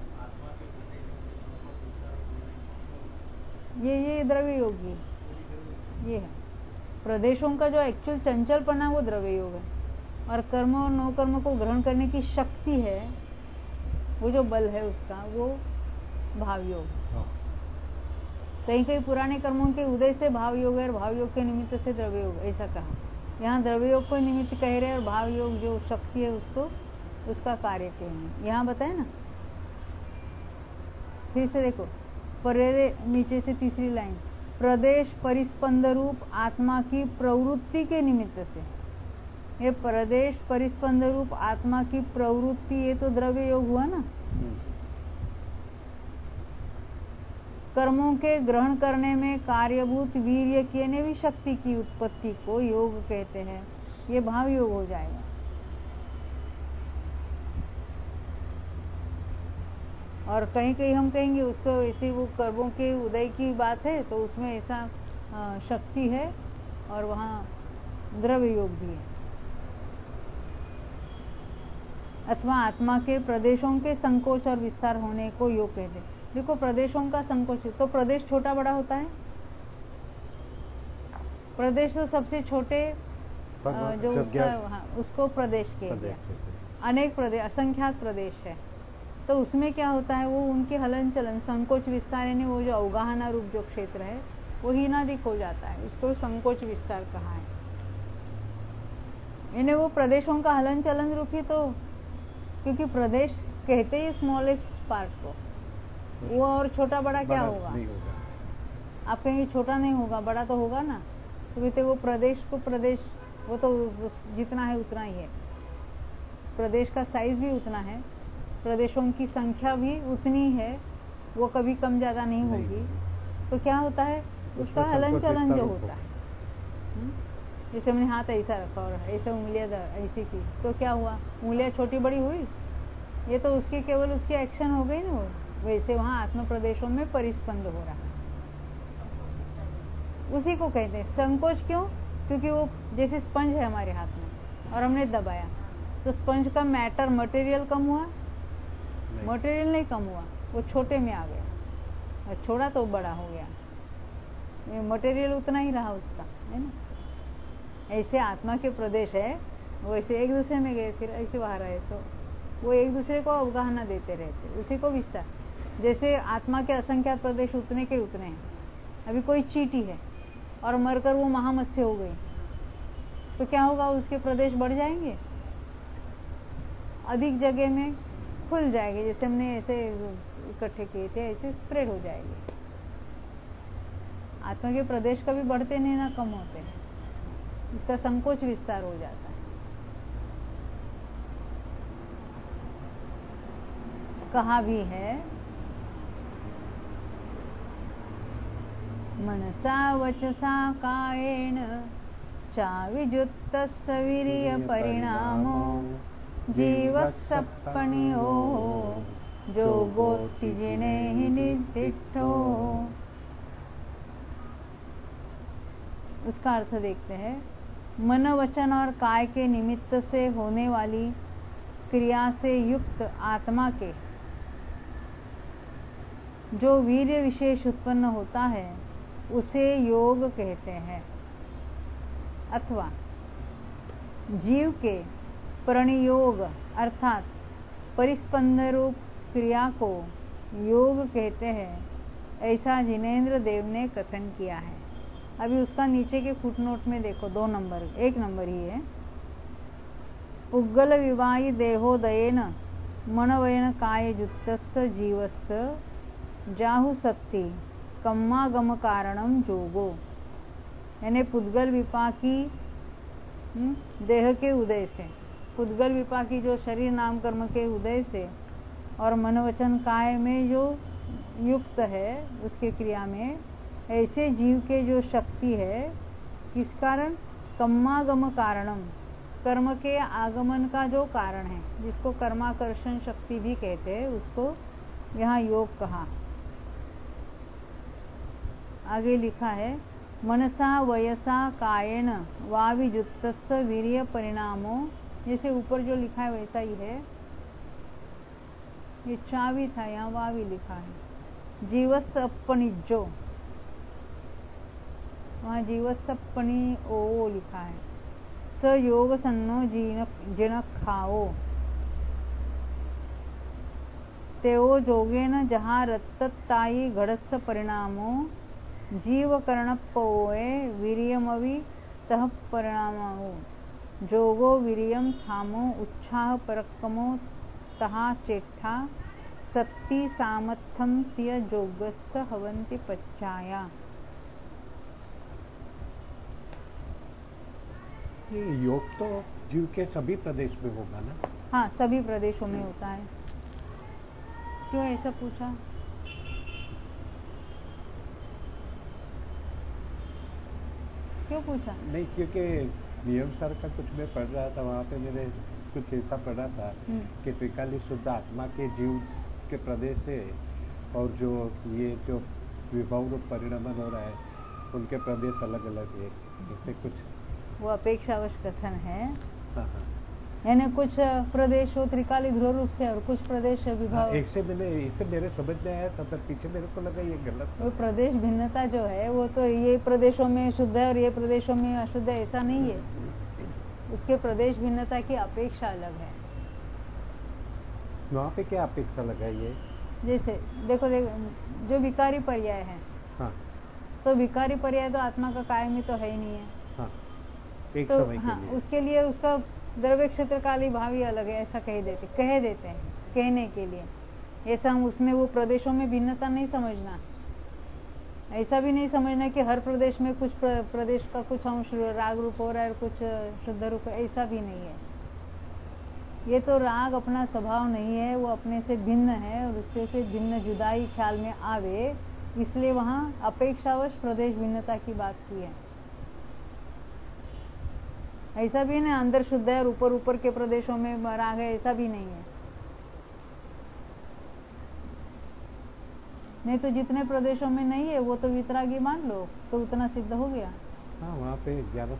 ये ये द्रव्य योगी ये है, प्रदेशों का जो एक्चुअल चंचलपना वो द्रव्य योग है, और कर्म और नो कर्म को ग्रहण करने की शक्ति है, वो जो बल है उसका, वो भाव योग है। कहीं कहीं पुराने कर्मों के उदय से भाव योग है और भाव योग के निमित्त से द्रव्य योग, ऐसा कहा। यहाँ द्रव्य योग को निमित्त कह रहे हैं और भाव योग जो शक्ति है उसको उसका कार्य कहेंगे। यहाँ बताए ना, फिर से देखो, परे नीचे से तीसरी लाइन, प्रदेश परिस्पंद रूप आत्मा की प्रवृत्ति के निमित्त से, ये प्रदेश परिस्पंद रूप आत्मा की प्रवृत्ति, ये तो द्रव्य योग हुआ ना। कर्मों के ग्रहण करने में कार्यभूत वीर्य की भी शक्ति की उत्पत्ति को योग कहते हैं, ये भाव योग हो जाएगा। और कहीं कहीं हम कहेंगे उसको ऐसे, वो कर्मों के उदय की बात है तो उसमें ऐसा शक्ति है और वहाँ द्रव्य योग भी है। अथवा आत्मा के प्रदेशों के संकोच और विस्तार होने को योग कहते हैं। देखो, प्रदेशों का संकोच, तो प्रदेश छोटा बड़ा होता है। प्रदेश तो सबसे छोटे जो उसका, हाँ, उसको प्रदेश कह दिया। अनेक प्रदेश, असंख्यात प्रदेश है, तो उसमें क्या होता है, वो उनके हलन चलन, संकोच विस्तार, यानी वो जो अवगाहना रूप जो क्षेत्र है वो हीनादिक हो जाता है, इसको संकोच विस्तार कहा है। यानी वो प्रदेशों का हलन चलन रूप ही, तो क्योंकि प्रदेश कहते ही स्मॉलेस्ट पार्ट को, वो और छोटा बड़ा क्या होगा, होगा। आप कहेंगे छोटा नहीं होगा, बड़ा तो होगा ना, तो कहते वो प्रदेश को प्रदेश, वो तो जितना है उतना ही है, प्रदेश का साइज भी उतना है, प्रदेशों की संख्या भी उतनी है, वो कभी कम ज्यादा नहीं होगी। तो क्या होता है, उसका हलन चलन जो होता है, जैसे हमने हाथ ऐसा रखा और ऐसे उंगलियां ऐसी की, तो क्या हुआ, उंगलियां छोटी बड़ी हुई, ये तो उसकी केवल उसकी एक्शन हो गई ना, वो वैसे वहां आत्म प्रदेशों में परिस्पंद हो रहा है, उसी को कहते हैं संकोच। क्यों, क्योंकि वो जैसे स्पंज है हमारे हाथ में और हमने दबाया, तो स्पंज का मैटर मटेरियल कम हुआ, मटेरियल नहीं कम हुआ, वो छोटे में आ गया, और छोड़ा तो बड़ा हो गया, मटेरियल उतना ही रहा उसका, है ना। ऐसे आत्मा के प्रदेश है, वो ऐसे एक दूसरे में गए, फिर ऐसे बाहर आए, तो वो एक दूसरे को अवगाहना देते रहते, उसी को विस्तार। जैसे आत्मा के असंख्यात प्रदेश उतने के उतने हैं। अभी कोई चींटी है और मरकर वो महामत्स्य हो गई, तो क्या होगा, उसके प्रदेश बढ़ जाएंगे, अधिक जगह में खुल जाएंगे, जैसे हमने ऐसे इकट्ठे किए थे ऐसे स्प्रेड हो जाएंगे। आत्मा के प्रदेश कभी बढ़ते नहीं ना कम होते, इसका संकोच विस्तार हो जाता है। कहा भी है मनसा वचसा कायेन चाविजुत्तस्य वीर्य परिणामो जीवसप्पणियो जोगोत्तिजिने निर्दिष्टो। उसका अर्थ देखते हैं। मन वचन और काय के निमित्त से होने वाली क्रिया से युक्त आत्मा के जो वीर्य विशेष उत्पन्न होता है उसे योग कहते हैं, अथवा जीव के प्रणयोग अर्थात परिस्पंद रूप क्रिया को योग कहते हैं, ऐसा जिनेन्द्र देव ने कथन किया है। अभी उसका नीचे के फुटनोट में देखो, दो नंबर एक नंबर ही है। पुग्गल विवाही देहोदयेन मनवयन काय जुत्तस्य जीवस्य जाहु सत्ति कम्मागम कारणम जोगो। यानी पुद्गल विपाकी देह के उदय से, पुद्गल विपाकी जो शरीर नाम कर्म के उदय से और मनोवचन काय में जो युक्त है उसके क्रिया में, ऐसे जीव के जो शक्ति है किस कारण, कम्मागम कारणम, कर्म के आगमन का जो कारण है, जिसको कर्माकर्षण शक्ति भी कहते हैं, उसको यहाँ योग कहा। आगे लिखा है मनसा वयसा कायेन वाविजुत्तस्य वीर्य परिणामो। जैसे ऊपर जो लिखा है वैसा ही है, ये चावी था, यहाँ वावी लिखा है। जीवसप्पणिजो, वहाँ जीवसप्पणि ओ लिखा है। स योग सन्नो जिन खाओ तेओ जोगेन जहाँ रत्तताई घड़स्य परिणामो जीव कर्णपोए वीर्यमवि तह परिणामो जोगो वीर्यम थामो उच्छाह परक्कमो तहा चेट्ठा सत्ति सामर्थ्यम तिय जोगस्य हवन्ति पच्चाया। ये योग तो जीव के सभी प्रदेश में होगा ना? हाँ, सभी प्रदेशों में होता है। क्यों ऐसा पूछा? क्यों पूछा? नहीं, क्योंकि नियम सर का कुछ मैं पढ़ रहा था, वहाँ पे मैंने कुछ ऐसा पढ़ा था कि त्रिकाली शुद्ध आत्मा के जीव के प्रदेश से और जो ये जो विभव रूप परिणमन हो रहा है उनके प्रदेश अलग अलग है, जैसे कुछ वो अपेक्षावश कथन है। हाँ हाँ, यानी कुछ प्रदेश हो त्रिकाली ध्रुव रूप से और कुछ प्रदेश विभव। हाँ, एक से मैंने इसे मेरे समझ में आया था, तब पीछे मेरे को लगा ये गलत। वो प्रदेश भिन्नता जो है वो तो ये प्रदेशों में शुद्ध है और ये प्रदेशों में अशुद्ध है, ऐसा नहीं है। उसके प्रदेश भिन्नता की अपेक्षा अलग है। वहाँ पे क्या अपेक्षा लगाई है? जैसे देखो, देखो जो विकारी पर्याय है, हाँ, तो विकारी पर्याय तो आत्मा का कायम ही तो है ही नहीं है। हाँ, एक तो समय हाँ, के लिए उसके लिए उसका द्रव्य क्षेत्र काली भावी अलग है, ऐसा कह देते कह देते हैं कहने के लिए। ऐसा हम उसमें वो प्रदेशों में भिन्नता नहीं समझना, ऐसा भी नहीं समझना कि हर प्रदेश में कुछ प्र, प्रदेश का कुछ अंश राग रूप हो रहा है और कुछ शुद्ध रूप, ऐसा भी नहीं है। ये तो राग अपना स्वभाव नहीं है, वो अपने से भिन्न है और उससे से भिन्न जुदाई ख्याल में आवे, इसलिए वहाँ अपेक्षावश प्रदेश भिन्नता की बात की है। ऐसा भी नहीं अंदर शुद्ध है और ऊपर ऊपर के प्रदेशों में राग है, ऐसा भी नहीं है। नहीं तो जितने प्रदेशों में नहीं है वो तो वितरागी मान लो, तो उतना सिद्ध हो गया। हाँ, वहाँ पे ग्यारह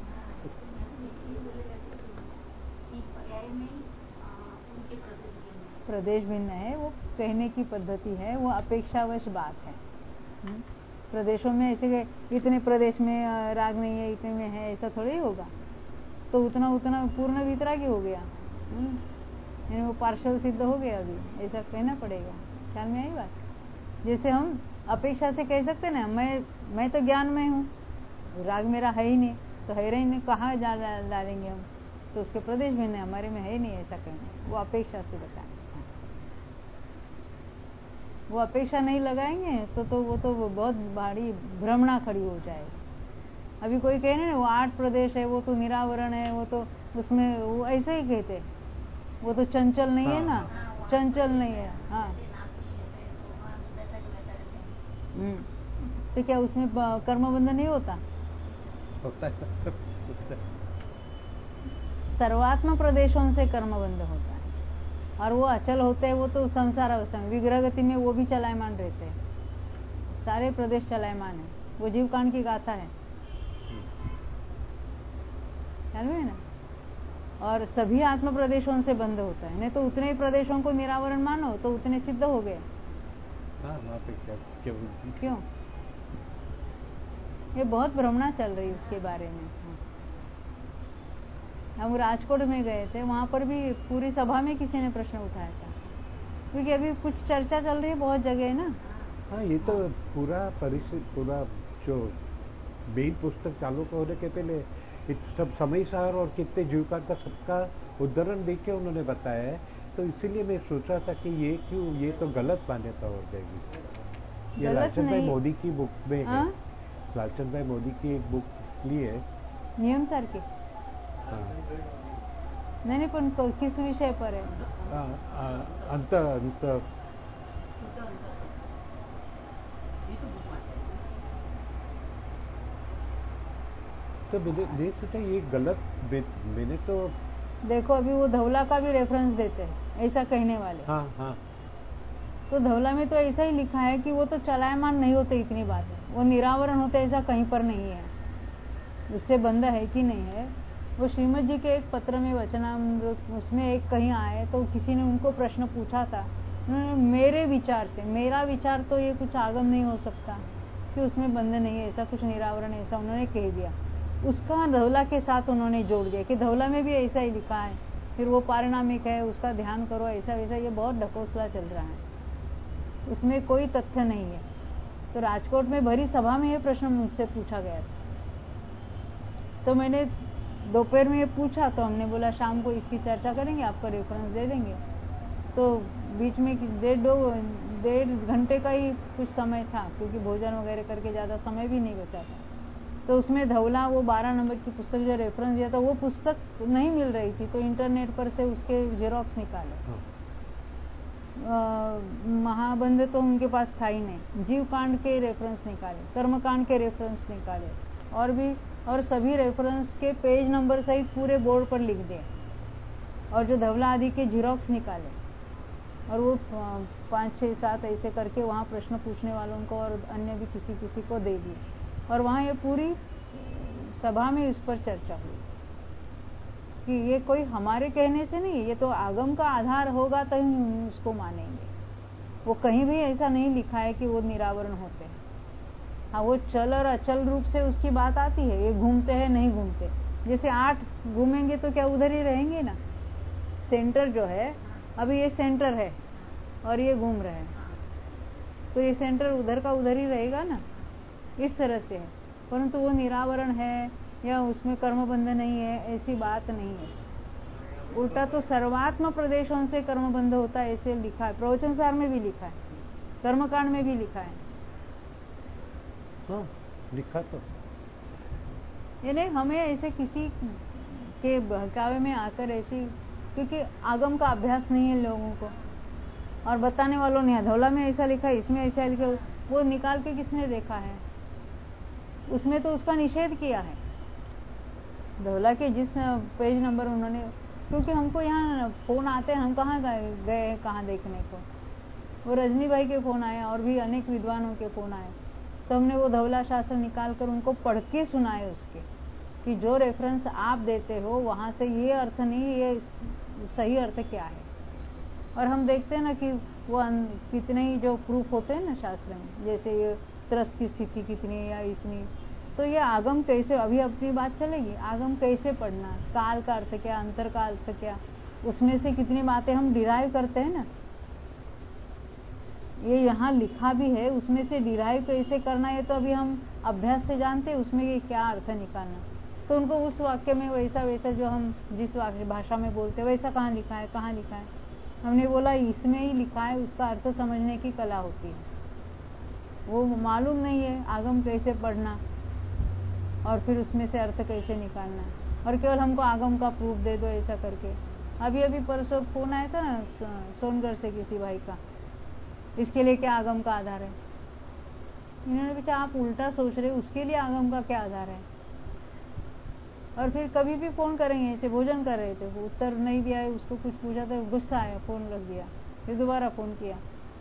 प्रदेश भिन्न है, वो कहने की पद्धति है, वो अपेक्षावश बात है। प्रदेशों में ऐसे इतने प्रदेश में राग नहीं है, इतने में है, ऐसा थोड़ी होगा। तो उतना उतना पूर्ण वितरागी हो गया, यानी वो पार्शल सिद्ध हो गया। अभी ऐसा कहना पड़ेगा, ख्याल में आई बात। जैसे हम अपेक्षा से कह सकते ना, मैं मैं तो ज्ञान में हूँ, राग मेरा है ही नहीं, तो है ही नहीं, कहाँ डालेंगे हम? तो उसके प्रदेश भिन्न है, हमारे में है ही नहीं, ऐसा कहना। वो अपेक्षा से बताए, वो अपेक्षा नहीं लगाएंगे तो तो वो तो वो बहुत बड़ी भ्रमणा खड़ी हो जाएगी। अभी कोई कहे ना वो आठ प्रदेश है, वो तो निरावरण है, वो तो उसमें वो ऐसे ही कहते, वो तो चंचल नहीं है ना, चंचल नहीं है। हाँ, तो क्या उसमें ब- कर्मबंध नहीं होता? होता है होता है। सर्वात्म प्रदेशों से कर्मबंध होता है, और वो अचल होते हैं, वो तो संसार अवस्था में विग्रह गति में वो भी चलायमान रहते हैं, सारे प्रदेश चलायमान है, वो जीवकांड की गाथा है, जानते हैं ना। और सभी आत्म प्रदेशों से बंद होता है, नहीं तो उतने ही प्रदेशों को निरावरण मानो तो उतने सिद्ध हो गए। हाँ वहाँ पे क्या क्यों क्यों? ये बहुत भ्रमणा चल रही उसके बारे में। हम राजकोट में गए थे, वहां पर भी पूरी सभा में किसी ने प्रश्न उठाया था, क्योंकि अभी कुछ चर्चा चल रही है बहुत जगह है ना। हाँ ये तो पूरा परिस्थिति पूरा जो मेन पुस्तक चालू होने के पहले इत सब समय सार और कितने जीविका का सबका उदाहरण देख के उन्होंने बताया है, तो इसीलिए मैं सोच रहा था कि ये क्यों ये तो गलत मान्यता हो जाएगी। ये लालचंद भाई मोदी की बुक में है, लालचंद भाई मोदी की एक बुक ली है नियम सर के। हाँ नहीं नहीं पण को- किस विषय पर है? हाँ, हाँ, अंत अंत तो मैंने देख सोचा ये गलत मैं- मैंने तो देखो अभी वो धवला का भी रेफरेंस देते हैं ऐसा कहने वाले। हाँ हाँ तो धवला में तो ऐसा ही लिखा है कि वो तो चलायमान नहीं होते, इतनी बात है, वो निरावरण होते, ऐसा कहीं पर नहीं है। उससे बंद है कि नहीं है, वो श्रीमद जी के एक पत्र में वचनामृत उसमें एक कहीं आए तो किसी ने उनको प्रश्न पूछा था, उन्होंने मेरे विचार से, मेरा विचार तो ये कुछ आगम नहीं हो सकता कि उसमें बंध नहीं है, ऐसा कुछ निरावरण ऐसा उन्होंने कह दिया। उसका धवला के साथ उन्होंने जोड़ दिया कि धवला में भी ऐसा ही लिखा है, फिर वो पारिणामिक है, उसका ध्यान करो, ऐसा वैसा, ये बहुत ढकोसला चल रहा है, उसमें कोई तथ्य नहीं है। तो राजकोट में भरी सभा में ये प्रश्न मुझसे पूछा गया था, तो मैंने दोपहर में ये पूछा, तो हमने बोला शाम को इसकी चर्चा करेंगे, आपको रेफरेंस दे देंगे। तो बीच में डेढ़ दो डेढ़ घंटे का ही कुछ समय था, क्योंकि भोजन वगैरह करके ज़्यादा समय भी नहीं बचा था। तो उसमें धवला वो बारह नंबर की पुस्तक जो रेफरेंस दिया था, वो पुस्तक नहीं मिल रही थी, तो इंटरनेट पर से उसके जेरोक्स निकाले। महाबंध तो उनके पास था ही नहीं, जीव कांड के रेफरेंस निकाले, कर्म कांड के रेफरेंस निकाले, और भी और सभी रेफरेंस के पेज नंबर सहित पूरे बोर्ड पर लिख दिए, और जो धवला आदि के जीरोक्स निकाले, और वो पाँच छः सात ऐसे करके वहाँ प्रश्न पूछने वालों को और अन्य भी किसी किसी को दे दिए, और वहाँ ये पूरी सभा में इस पर चर्चा हुई कि ये कोई हमारे कहने से नहीं, ये तो आगम का आधार होगा तो हम उसको मानेंगे। वो कहीं भी ऐसा नहीं लिखा है कि वो निरावरण होते हैं। हाँ, वो चल और अचल रूप से उसकी बात आती है, ये घूमते हैं नहीं घूमते, जैसे आठ घूमेंगे तो क्या उधर ही रहेंगे ना। सेंटर जो है, अभी ये सेंटर है और ये घूम रहे हैं, तो ये सेंटर उधर का उधर ही रहेगा ना, इस तरह से है। परंतु वो निरावरण है या उसमें कर्मबंध नहीं है, ऐसी बात नहीं है। उल्टा तो सर्वात्म प्रदेशों से कर्मबंध होता है, ऐसे लिखा है, प्रवचन सार में भी लिखा है, कर्मकांड में भी लिखा है। हाँ लिखा तो यानी हमें ऐसे किसी के बहकावे में आकर ऐसी, क्योंकि आगम का अभ्यास नहीं है लोगों को, और बताने वालों ने धौला में ऐसा लिखा है, इसमें ऐसा लिखा, वो निकाल के किसने देखा है? उसमें तो उसका निषेध किया है धौला के जिस पेज नंबर उन्होंने, क्योंकि हमको यहाँ फोन आते हैं, हम कहाँ गए कहाँ देखने को, वो रजनी भाई के फोन आए और भी अनेक विद्वानों के फोन आए, तो हमने वो धवला शास्त्र निकाल कर उनको पढ़ के सुनाए उसके, कि जो रेफरेंस आप देते हो वहां से ये अर्थ नहीं, ये सही अर्थ क्या है। और हम देखते हैं ना कि वो कितने ही जो प्रूफ होते हैं ना शास्त्र में, जैसे ये त्रस की स्थिति कितनी है या इतनी, तो ये आगम कैसे, अभी अपनी बात चलेगी, आगम कैसे पढ़ना, काल का अर्थ क्या, अंतर का अर्थ क्या, उसमें से कितनी बातें हम डिराइव करते हैं ना, ये यहाँ लिखा भी है, उसमें से डिराइव कैसे करना है तो अभी हम अभ्यास से जानते हैं उसमें ये क्या अर्थ निकालना। तो उनको उस वाक्य में वैसा वैसा जो हम जिस वाक्य भाषा में बोलते हैं वैसा कहाँ लिखा है, कहाँ लिखा है, हमने बोला इसमें ही लिखा है, उसका अर्थ समझने की कला होती है, वो मालूम नहीं है आगम कैसे पढ़ना और फिर उसमें से अर्थ कैसे निकालना, और केवल हमको आगम का प्रूफ दे दो ऐसा करके। अभी अभी परसों फोन आया था ना सोनगढ़ से किसी भाई का, इसके लिए क्या आगम का आधार है, इन्होंने पूछा आप उल्टा सोच रहे, उसके लिए आगम का क्या आधार है? और फिर कभी भी फोन करेंगे, ऐसे भोजन कर रहे थे, वो उत्तर नहीं दिया, उसको कुछ पूछा तो गुस्सा आया, फोन रख दिया, फिर दोबारा फोन किया।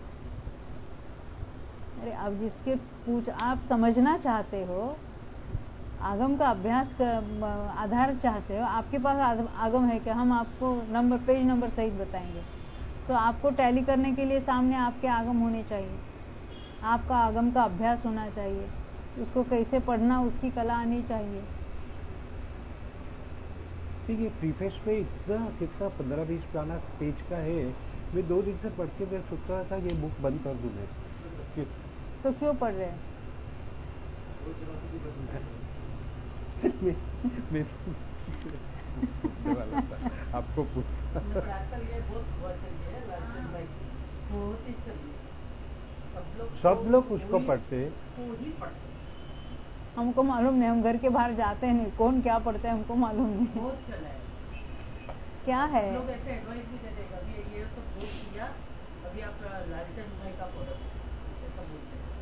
अरे अब जिसके पूछ आप समझना चाहते हो, आगम का अभ्यास का आधार चाहते हो, आपके पास आगम है कि हम आपको नंबर पेज नंबर सहित बताएंगे, तो आपको टैली करने के लिए सामने आपके आगम होने चाहिए, आपका आगम का अभ्यास होना चाहिए, उसको कैसे पढ़ना उसकी कला आनी चाहिए। ये प्रीफेस पे इतना कितना पंद्रह बीस पुराना पेज का है, मैं दो दिन से पढ़ के मैं सोच रहा था ये बुक बंद कर दूं मैं। तो क्यों पढ़ रहे हैं? मैं आपको पूछा सब लोग उसको पढ़ते, हमको मालूम नहीं, हम घर के बाहर जाते नहीं, कौन क्या पढ़ते हैं हमको मालूम नहीं। क्या है लोग ऐसे एडवाइस भी दे देगा, अभी ये सब कोर्स किया, अभी आप लालचन भाई का पढ़ो, ऐसा बोलते हैं।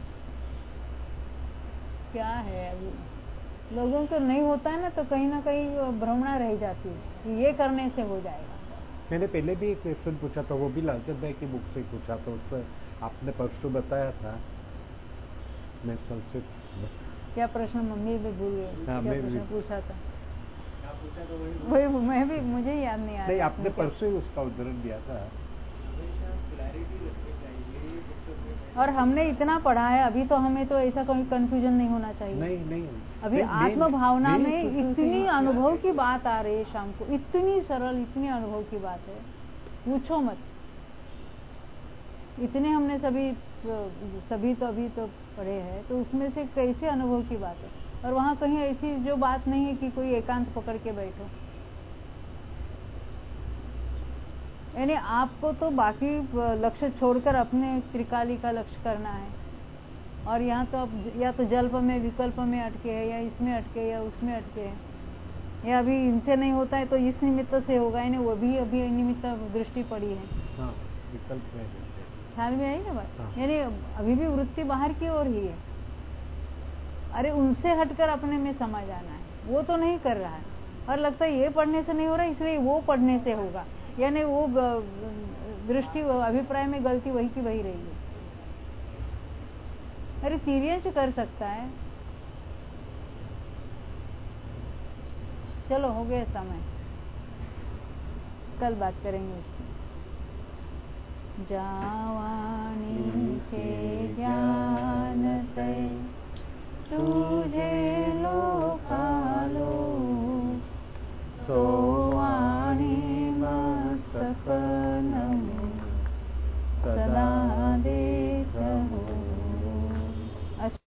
क्या है अभी लोगों को नहीं होता है ना, तो कहीं ना कहीं भ्रमणा रह जाती है कि ये करने से हो जाएगा। मैंने पहले भी एक क्वेश्चन पूछा था, वो भी लालचन भाई की बुक से पूछा था, उस पर आपने परसों बताया था, मैं सबसे क्या प्रश्न मम्मी भी भूल गई, क्या प्रश्न पूछा था? वही वही मैं भी, मुझे याद नहीं आ रहा। नहीं, आपने परसों ही उसका उदाहरण दिया था। और हमने इतना पढ़ा है अभी, तो हमें तो ऐसा कोई कंफ्यूजन नहीं होना चाहिए। नहीं नहीं अभी आत्म भावना में इतनी अनुभव की बात आ रही है शाम को, इतनी सरल, इतनी अनुभव की बात है, पूछो मत। इतने हमने सभी सभी तो अभी तो पढ़े हैं, तो उसमें से कैसे अनुभव की बात है। और वहाँ कहीं ऐसी जो बात नहीं है कि कोई एकांत पकड़ के बैठो, यानी आपको तो बाकी लक्ष्य छोड़कर अपने त्रिकाली का लक्ष्य करना है। और यहाँ तो अब या तो जल्प में विकल्प में अटके है, या इसमें अटके, या उसमें अटके है, या अभी इनसे नहीं होता है तो इस निमित्त से होगा, यानी वो भी अभी निमित्त दृष्टि पड़ी है। हाँ, विकल्प में ख्याल में आई ना बात? हाँ। यानी अभी भी वृत्ति बाहर की ओर ही है। अरे उनसे हटकर अपने में समा जाना है, वो तो नहीं कर रहा है, और लगता है ये पढ़ने से नहीं हो रहा इसलिए वो पढ़ने से होगा, यानी वो दृष्टि अभिप्राय में गलती वही की वही रही है। अरे तिर्यंच कर सकता है। चलो हो गया समय, कल बात करेंगे इसकी। जावानी के ज्ञान ते तुझे लोकालो सो